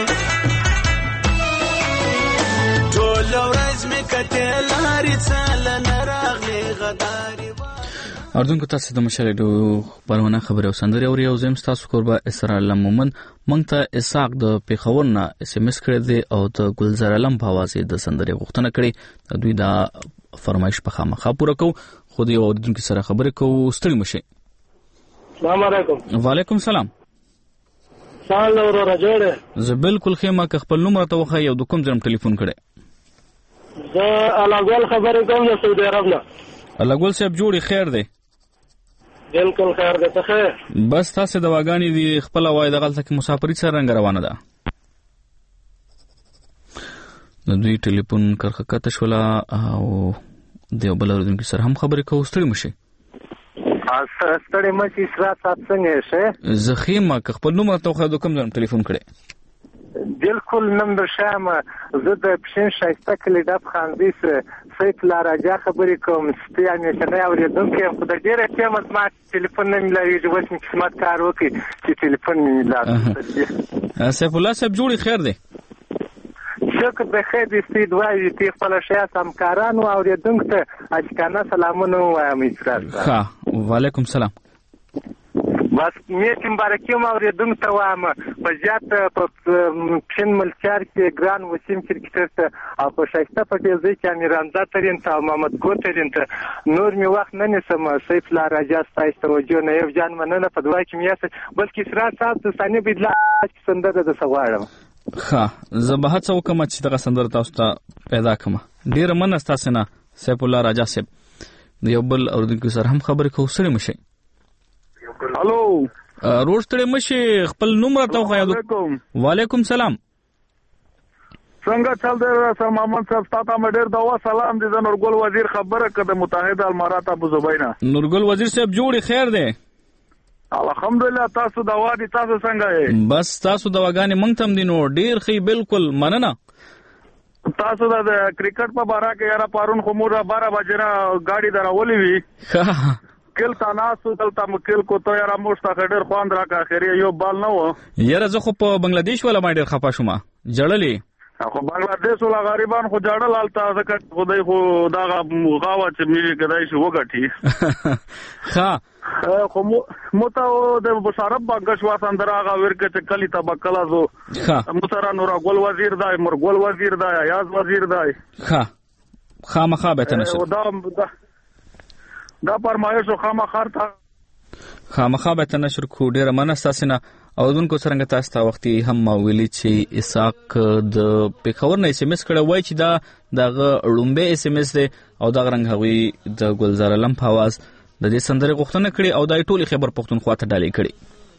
Speaker 9: ټول ورځ مې کته لاري څل نراغلي غداري
Speaker 1: اردن کو تاسو د مشالډو پرونه خبره او سندري او یو زم تاسو قربا اسرا الله مومن مونږ ته اساق د پیښور نه اس ام اس کړی دی او د ګلزار علم په आवाज د سندري غوښتنه کړې دوی دا فرمایش په خامخا پوره کو خو دې اوردونکو سره خبرې کو ستړي مشه.
Speaker 20: السلام علیکم.
Speaker 1: وعلیکم السلام.
Speaker 20: سلام ورو جوړه.
Speaker 1: زه بالکل خیمه ک خپل نوم راته وخه یو د کوم ځم ټلیفون کړي.
Speaker 20: زه الاګول خبرې کوم د سعودي عرب نه.
Speaker 1: الاګول صاحب جوړي خیر دی.
Speaker 20: بالکل خیر دی ته خیر.
Speaker 1: بس تاسو د واغانی دی خپل وای د غلطه کې مسافرۍ سره رنګ روانه ده. د دوی ټلیفون کرخه کته شولا او دیو بلردونکو سره هم خبرې کوو ستړي مشه.
Speaker 20: ستړي مشه سره تاسو څنګه شه؟
Speaker 1: زخیمه ک خپل نوم راته خو د کوم ځم ټلیفون کړي.
Speaker 20: بالکل نمبر شامه زه د پښین شایسته کلی د خاندیس سیف لا راجا خبرې کوم ستیانه شنه اوریدونکو خدای ډیره قیمت ما ټلیفون نه ملایي چې وڅ قسمت کار وکي چې ټلیفون نه ملایي.
Speaker 1: سیف الله صاحب جوړي خیر دی.
Speaker 20: شکر به خیر دې سید وایي چې خپل شیا سمکارانو اوریدونکو ته اچکانه سلامونه وایم اسرار.
Speaker 1: ها وعلیکم السلام.
Speaker 20: بس مې مبارکي ما اوریدونکو ته وایم په ځات په پښین ملچار کې ګران وسیم کرکټر ته او په شایسته په دې ځای کې امیرانزا ترین ته محمد ګوترین ته نور می وخت نه نسم سیف لا راجا ستایست توجه نه یو جان مننه په دوای کې میاسه بلکې اسرار صاحب ته ثاني بدلا سندره د سغواړم.
Speaker 1: ها زه به هڅه وکم چې دغه سندره تاسو ته پیدا کړم. ډیر مننه تاسو نه سیف الله راجا صاحب. یو بل اوردونکو سره هم خبرې کوو ستړي مشه.
Speaker 15: الو
Speaker 1: روز ستړي مشه خپل نوم راته خو یاد. وعلیکم السلام.
Speaker 15: څنګه چل دی سر محمد صاحب تاسو ته ډیر دوا سلام دي د نورګل وزیر خبره کړه متحده الامارات ابو زبینا.
Speaker 1: نورګل وزیر صاحب جوړي خیر دی.
Speaker 15: الحمدلله تاسو دوا دي تاسو څنګه یې؟
Speaker 1: بس تاسو دواګانې مونږ تم دي نو ډیر خې بالکل مننه.
Speaker 15: تاسو د کرکټ په باره کې یاره پرون خو مور بارہ بجې را گاډي درولې وی کل تناسو دلته مکل کو ته یاره موستا ډیر خواند راکا اخري یو بال نه و
Speaker 1: یاره زه خو په بنگلاديش ولا ما ډیر خپه شوم جړلې
Speaker 15: خو بنگلاديش ولا غریبان خو جړل الته ځکه خدای خو دا غاوه چې می کدای شي وګټي
Speaker 1: ها
Speaker 15: خو مو ته د بشارت باغش واسندرا غا ورکه چې کلی تبکلا زو مترا نور ګل وزیر دای مر ګل وزیر دای یاز وزیر دای
Speaker 1: ها خامخا به تنشر
Speaker 15: دا دا پرمایش خامخا خرته
Speaker 1: خامخا به تنشر کو ډیر منستاسنه او دونکو څنګه تاسو ته وختي هم ویلي چې اساق د پیښور نه اس ام اس کړه وای چې دا دغه لومبه اس ام اس دی او دا رنګ هوی د ګلزار علم په आवाज د دې سندره غوښتنه کړې او دای ټولي خبر پښتونخوا ته ډالې کړې.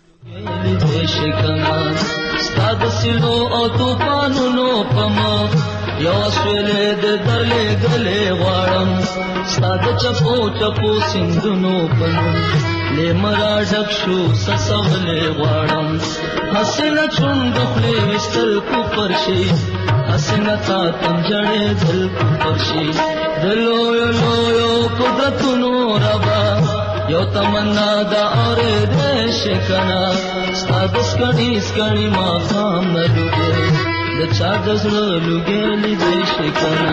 Speaker 1: ستاد سينو او طوفانونو پما یو سویلې د درلې غلې غواړم ستاد چپو چپو سندونو پنو لمرا ډک شو سسولې غواړم حسنه چوند خپلې وستل کو پرشي حسنه تا تنجړې دل کو پرشي دلو یو یو قدرتونو ربا یو تمنا دا اور دیش کنا ستاد سکړی سکړی ما خام لګې د چا د زړه لګې دیش کنا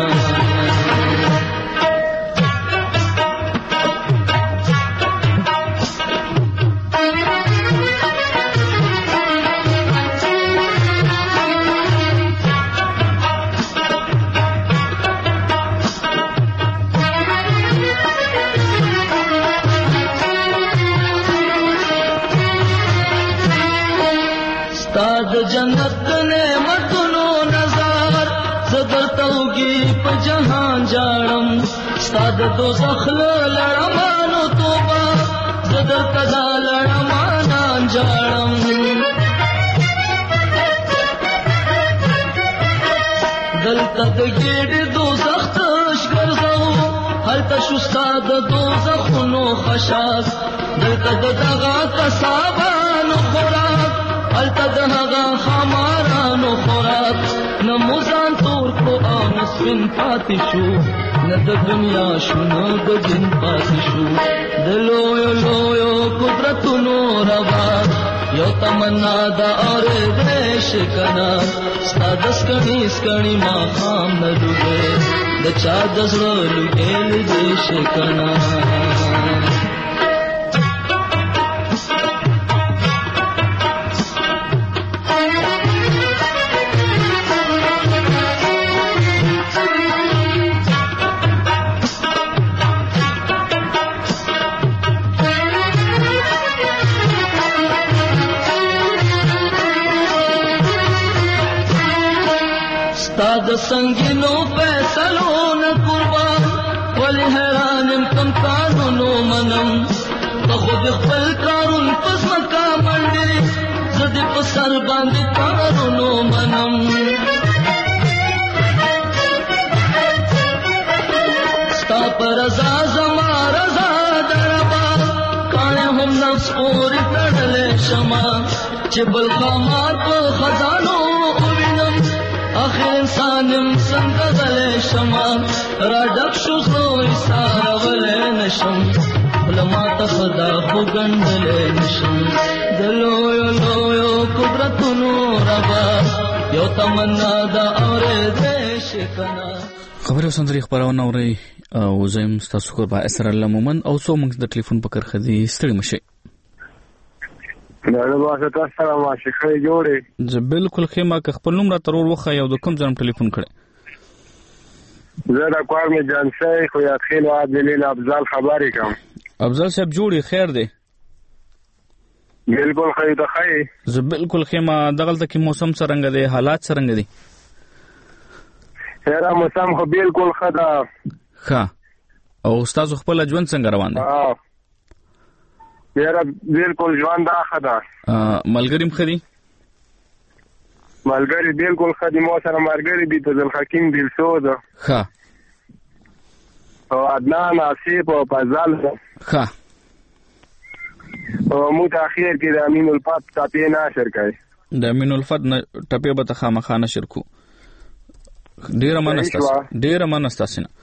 Speaker 10: جنت نعمتونو نظر زدر توگی په جهان جاړم ستاد دوزخ لړمانو توبه زدر کدا لړمان جاړم هلته د ګېډې دوزخ تش ګرځو هلته شو ستا د دوزخونو خشاک دلته د دغه کسابانو خوراک هلته د هغه خمارانو خوراک نه مو ځان تور کړو او نه سپین پاتې شو نه د دنیا شو نه د دین پاتې شو د لویو لویو قدرتونو روا یو تمنا دا اورېدی شي کنه ستا د سکڼي سکڼي ماښام نه ډوبې د چا د زړه لوګې لیدی شي کنه د سنگینو فیصلو نه قربان ولی حیرانم کم کارونو منم ته خود خپل کارون پس مکا منډې زه دې په سر باندې کارونو منم ستا په رضا زما رضا دربا کاڼی هم نفس پورې تړلی شمه چې بل خامار په خزانو آخر انسانم څنګه غلی شمه را ډک شو زړه ایسارولی نشم بله ماته خدا خو ګڼډلی نشم د لویو لویو قدرتونو ربا یو تمنا ده اورېدی شي کنه
Speaker 1: خبرې او سندرې خپرونه اورئ او زه یم ستاسو کوربه اسرار الله مومن او څو موږ د ټلیفون په کرښه دي ستړي مه شئ
Speaker 13: دا باسه تاسو سره ماشي خې جوړې
Speaker 1: زه بالکل خېما که خپل نوم راته ور وښایې او د کوم ځای ټلیفون کړی
Speaker 13: زه د کور مې جانسۍ خو یاد خیل واد دلیل افضل خبرې کوم
Speaker 1: افضل صاحب جوړې خیر دی
Speaker 13: بالکل خې ته خې
Speaker 1: زه بالکل خېما دغلته کې موسم څرنګه دی حالات څرنګه دي
Speaker 13: هر موسم خو بالکل ښه ده
Speaker 1: ښه او ستاسو خپل ژوند څنګه روان دی یاره بالکل ژوند دا ښه ده ملګري هم ښه دي
Speaker 13: ملګري بالکل ښه دي ما سره ملګري دي فضل حکیم دلسوز
Speaker 1: ښه
Speaker 13: او عدنان آصف او فضل
Speaker 1: ښه
Speaker 13: او موږ ته اخر کې د امین الفت ټپې نشر کړي
Speaker 1: د امین الفت ټپې به ته خامخا نشر کو ډېره مننه ستاسو ډېره مننه ستاسو نه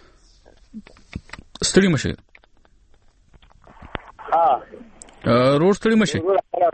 Speaker 1: ستړي مه شئ روز ستړي مه شئ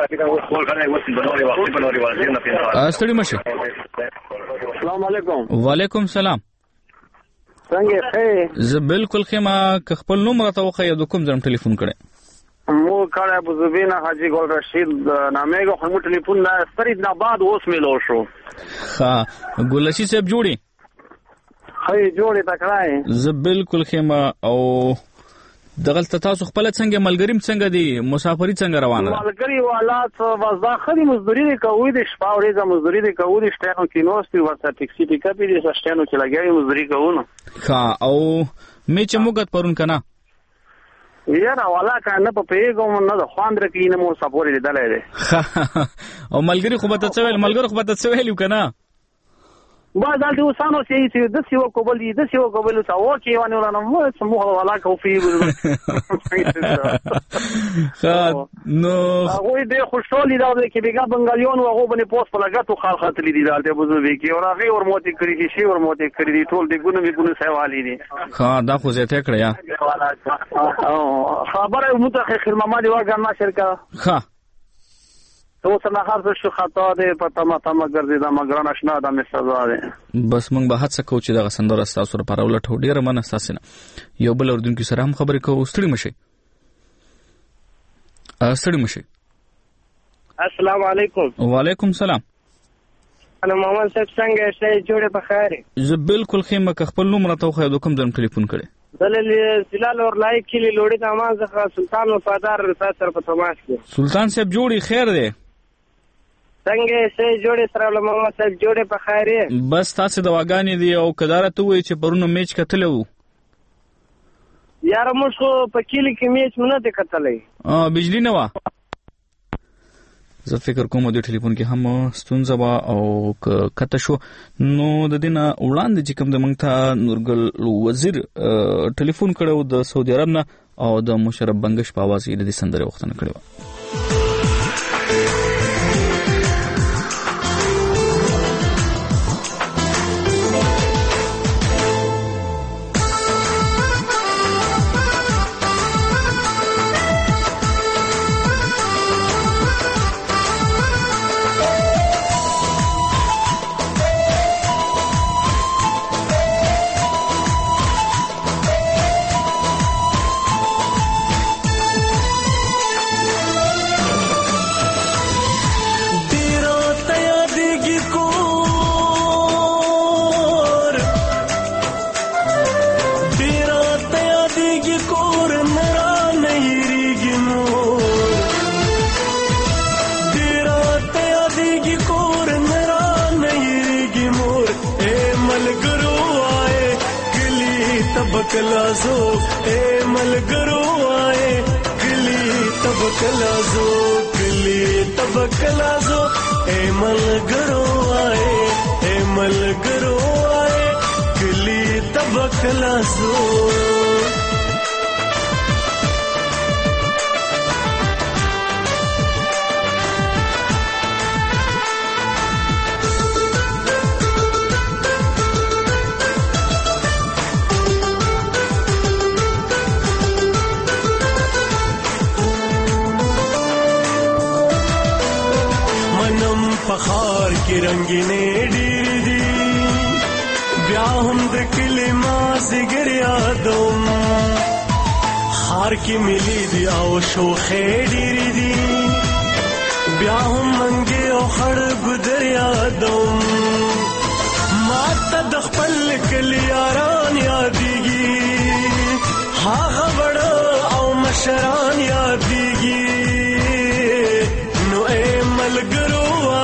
Speaker 1: ستړي مه شئ
Speaker 13: السلام علیکم
Speaker 1: وعلیکم سلام
Speaker 13: څنګه ښه
Speaker 1: زه بالکل ښه ما که خپل نوم راته وښایې د کوم ځای ټلیفون کړی
Speaker 13: مو کړی ابوظبي نه حاجي ګل رشید نامېږه خو مو ټلیفون نه فرید نه بعد اوس میلو شو
Speaker 1: ښه ګل رشید صاحب جوړې
Speaker 13: ښه جوړې ته کړی
Speaker 1: زه بالکل ښه ما او دغلته تاسو خپل څنګه ملګریم څنګه دي مسافري څنګه روانه ده
Speaker 13: ملګری والا څه وځه خري مزدوري دي کوي د شپه ورځې مزدوري دي کوي د شټانو کې نوستي ورته ټیکسي ټیکا پی دي شټانو کې لګي مزدوري کوونه
Speaker 1: ښه او می چې موږ پرون کنه
Speaker 13: یاره والا کنه په پیګم نه د خواندره کې نه مو سپوري دلای دي
Speaker 1: او ملګری خو به ته څویل ملګری خو به ته څویل کنه
Speaker 13: بعد دلته وسانو چې د سیو کوبل دي د سیو کوبل ته وکی ونه ولنه مو سمو ولا کو فی
Speaker 1: نو
Speaker 13: هغه دې خوشالي دا کې بیګا بنگالیون او هغه باندې پوس په لګاتو خال خاطر دي دلته بوزوي کې او هغه ور موتی کړی شي ور موتی کړی دي ټول دې ګونه می ګونه سیوالي دي
Speaker 1: ها دا خو زه ته کړی یا
Speaker 13: خبره متخ خیر محمد واګه ما شرکا
Speaker 1: ها
Speaker 13: تو سره هر څه خطا ده پته ما ته مګر دې مګر نشنا د می سزا ده
Speaker 1: بس موږ به هڅه کوو چې دا سندره تاسو لپاره ولټو ډیره مننه تاسو نه یو بل اردوونکو سره هم خبرې کوو ستړي مشي ستړي مشي
Speaker 21: السلام علیکم
Speaker 1: وعلیکم سلام
Speaker 21: انا محمد صاحب څنګه شې جوړه په خیر
Speaker 1: زه بالکل خیمه که خپل نوم راته خو د کوم ځم ټلیفون کړي
Speaker 21: دلل سلال اور لای کلی لوړی د امان څخه سلطان وفادار تاسو په تماس کې
Speaker 1: سلطان صاحب جوړي خیر دی
Speaker 21: څنګه سه جوړې سره محمد صاحب جوړې په خیره
Speaker 1: بس تاسو د واګانې دی او کدارته وای چې پرونو میچ کتلو
Speaker 21: یار موږ په کلی کې میچ مونږ ته کتلې
Speaker 1: ا بجلی نه وا زه فکر کوم د ټلیفون کې هم ستونزه وا او کته شو نو د دینه وړاندې چې کوم د مونږ ته نورګل وزیر ټلیفون کړو د سعودي عرب نه او د مشرف بنگش په आवाज یې د سندره وختنه کړو.
Speaker 9: कलाजो ए मलगरो आए गली तब कलाजो गली तब कलाजो ए मलगरो आए ए मलगरो आए गली तब कलाजो. पखार की रंगीने डीर दी ब्याहम द किलिमा जिगर यादों हार की मिली दिया ओ शोखे डीर दी ब्याहम मंगे ओ खड़ गुदर यादों माता दखपल कलियारान यादीगी हा खबड़ा ओ मशरान यादीगी नो ए मलगरो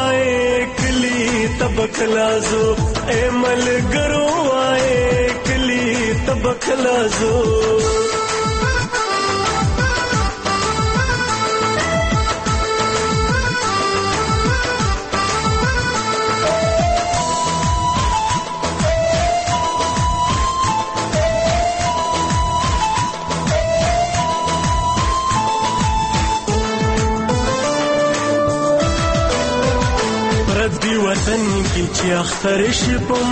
Speaker 9: तबकलाजो ए मलगरो आए कली तबकलाजो. دی وطن کی چې اختر شپم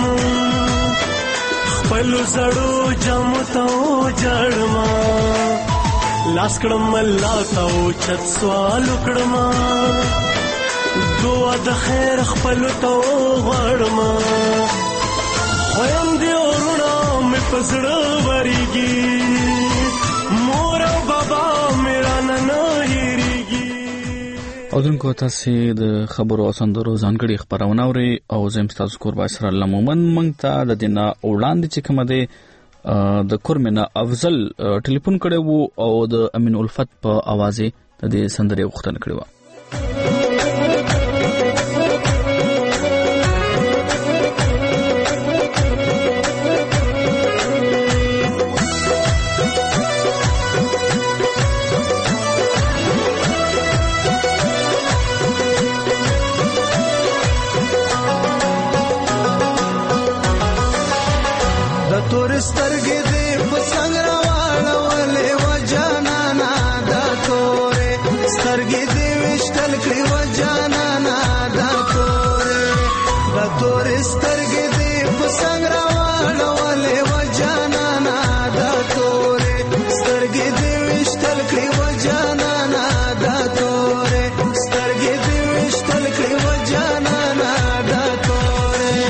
Speaker 9: خپل زړو جامو ته جړما لاس کړم الله ته چت سوال کړم دعا د خیر خپل ته غړما خویم دی ورونه مې پسړه وريږي مور او بابا میرا نه هېریږي.
Speaker 1: او دغه تاسو د خبرو سندرو ځانګړي خبرونه اوري او زم تاسو کور باسر الله مومن مونږ ته د دینه وړاندې چې کوم دی د کورمنه افضل ټلیفون کړي وو او د امین الفت په आवाज د دې سندره وختنه کړي وو.
Speaker 9: سترګې دې په څنګه راواله ولې و جانانا دا تورې سترګې دې وشتل کړې و جانانا دا تورې دا تورې سترګې دې په څنګه راواله ولې و جانانا دا تورې سترګې دې وشتل کړې و جانانا دا تورې سترګې دې وشتل کړې و جانانا دا تورې.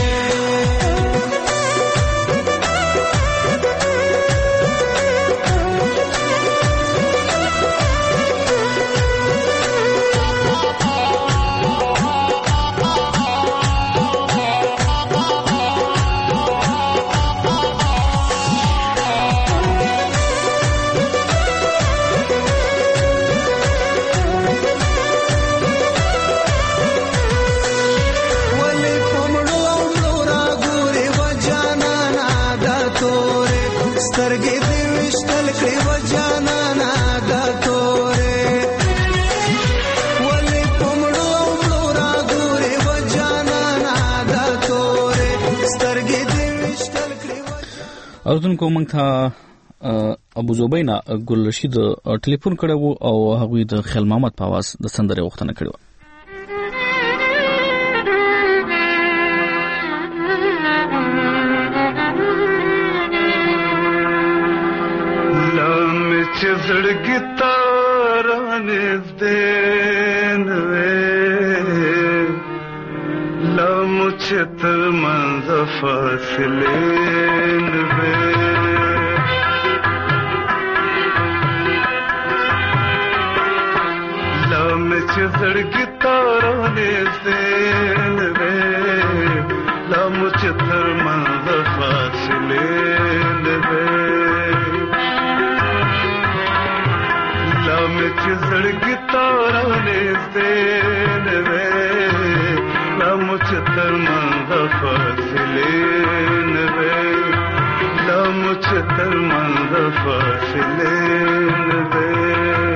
Speaker 9: ولې پمړو
Speaker 1: اوردونکو موږ ته ابو زبینا ګل رشید ټلیفون کړو او هغه د خیل محمد په आवाज د سندره وختنه کړو.
Speaker 3: لم چزړګی تارانه دین وې لم چتر منځ فاصله وې لم چزړګی تارانه دین وې لم چتر منځ فاصله وې لم چزړګی تارانه دین وې لم چتر منځ فاصله وې لم چتر منځ فاصله وې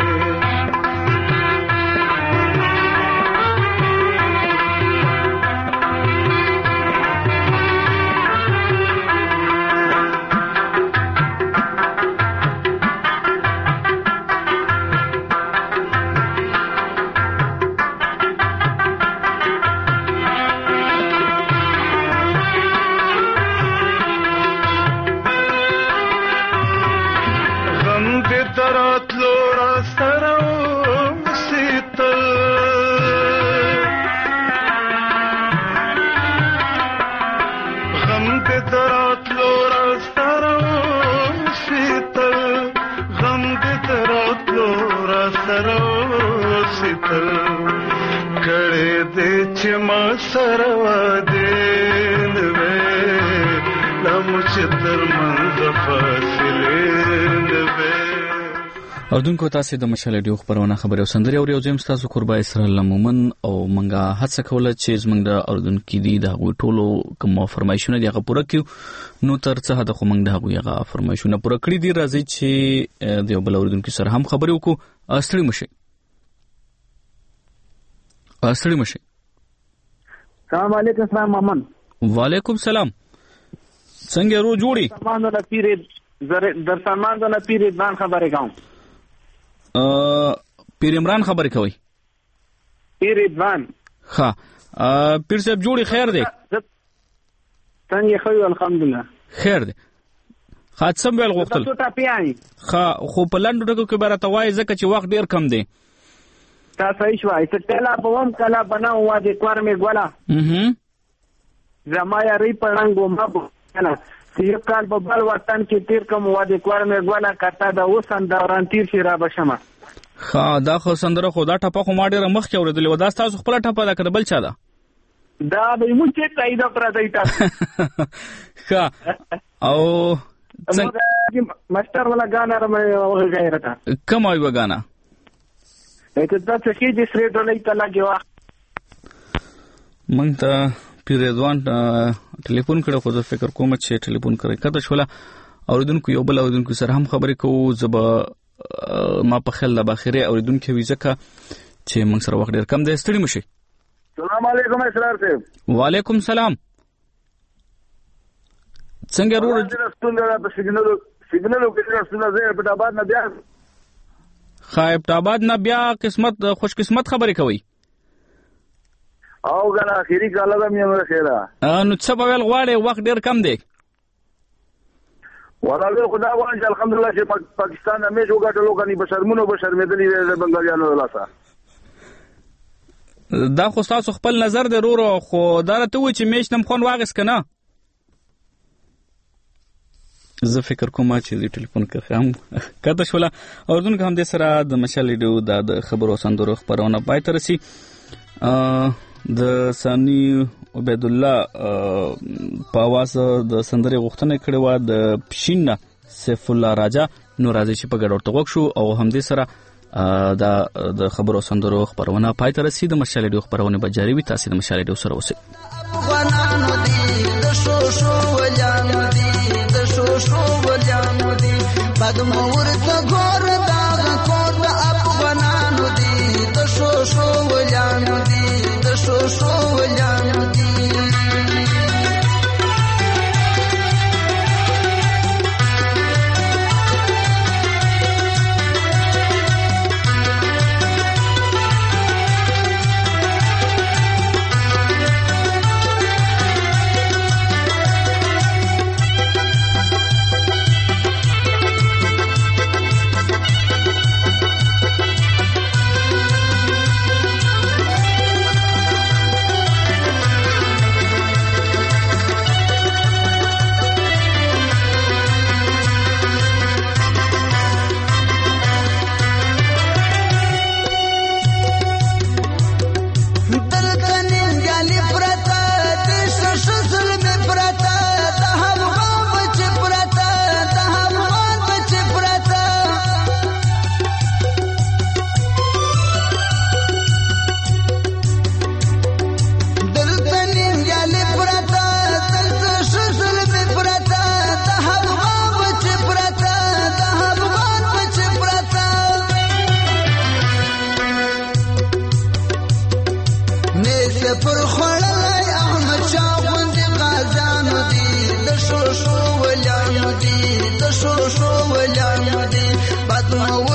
Speaker 1: اردوونکو تاسو د مشال ډیو خبرونه خبرو سندري او یو زم تاسو قربا اسرائیل مومن او منګه هڅه کوله چې زمنګ د اردوونکو دی د غوي ټولو کوم فرمایشونه دی غو پوره کیو نو تر څه د خو منګ د غوي غا فرمایشونه پوره کړی دی راځي چې د بل اردوونکو سره هم خبرو کو استړي مشي استړي مشي.
Speaker 21: السلام علیکم السلام مامن.
Speaker 1: وعلیکم السلام. څنګه رو جوړي
Speaker 21: سامان د پیر در سامان د پیر ځان خبره کوم.
Speaker 1: ا پیر عمران خبرې کوي.
Speaker 21: پیر ځوان.
Speaker 1: ها پیر صاحب جوړي خیر دی.
Speaker 21: څنګه خو الحمدلله.
Speaker 1: خیر دی. خاصم ویل غوښتل.
Speaker 21: تاسو ته پیای.
Speaker 1: ها خو په لاندو ټکو کې برته وای ځکه چې وخت ډیر کم دی.
Speaker 21: تاسو یې شوای ته کلا په وم کلا بناو وا د کور می ګولا.
Speaker 1: mhm.
Speaker 21: زمایا ری پړنګو ما بوله. یو کال په بل وطن کې تیر کوم وا د کور می ګولا کته دا وسن دوران تیر شي را بشمه.
Speaker 1: ها دا خو سندره خو دا ټپه خو ما ډیره مخ کې اوریدلې و دا تاسو خپل ټپه دا کړ بل چا دا
Speaker 21: دا به مونږ چې تایید پر دایتا.
Speaker 1: ها او
Speaker 21: څنګه ماستر ولا غانا رمه غیرتا
Speaker 1: کوم وای وغانا
Speaker 21: اته دا چې دې سره ډولې ته لاګي وا
Speaker 1: مونږ ته پیرځوان ټلیفون کړو خو زه فکر کوم چې ټلیفون کوي کته شولا اوریدونکو یو بل اوریدونکو سره هم خبرې کوو زب ما په خل د باخره اوریدونکو ویزکه چې موږ سره وخت ډیر کم دی ستړي مشي.
Speaker 17: السلام علیکم اسرار صاحب.
Speaker 1: وعلیکم السلام. څنګه ورو
Speaker 17: ستونزه په سیګنل سیګنل کې ستونزه ده په آباد نه بیا
Speaker 1: خایب آباد نه بیا قسمت خوش قسمت خبرې کوي
Speaker 17: او غلا اخیری کاله د میمه خیره
Speaker 1: نو څه په ول غواړي وخت ډیر کم دی
Speaker 17: والله خدا وان چې الحمدلله چې پاکستان مې جوړاټلو غني بشرمنو بشرمېدلې د بنگالیانو لاسه
Speaker 1: دا خو تاسو خپل نظر دی رورو خو دا ته و چې میش نم خون واغس کنه زه فکر کوم چې ټلیفون کوي هم کته شولا اوردونکو هم د سره د مشال ډیو د خبرو سندرو خبرونه پای تر سي د ثاني عبد الله په واسه د سندري غوښتنه کړې و د پښینا سیف الله راجا نو راځي چې په ګډ ورته وښو او هم دې سره دا د خبرو سندرو خبرونه پای تر رسید مشال ډیو خبرونه به جاری وي تاسو د مشال ډیو سره اوسئ
Speaker 9: افغانانو دي د شو شو ولیانو دي د شو شو ولیانو دي بعد مور ته ګور دا کور د افغانانو دي د شو شو ولیانو دي د شو شو ولیانو دي شو ولا مدي بعد ما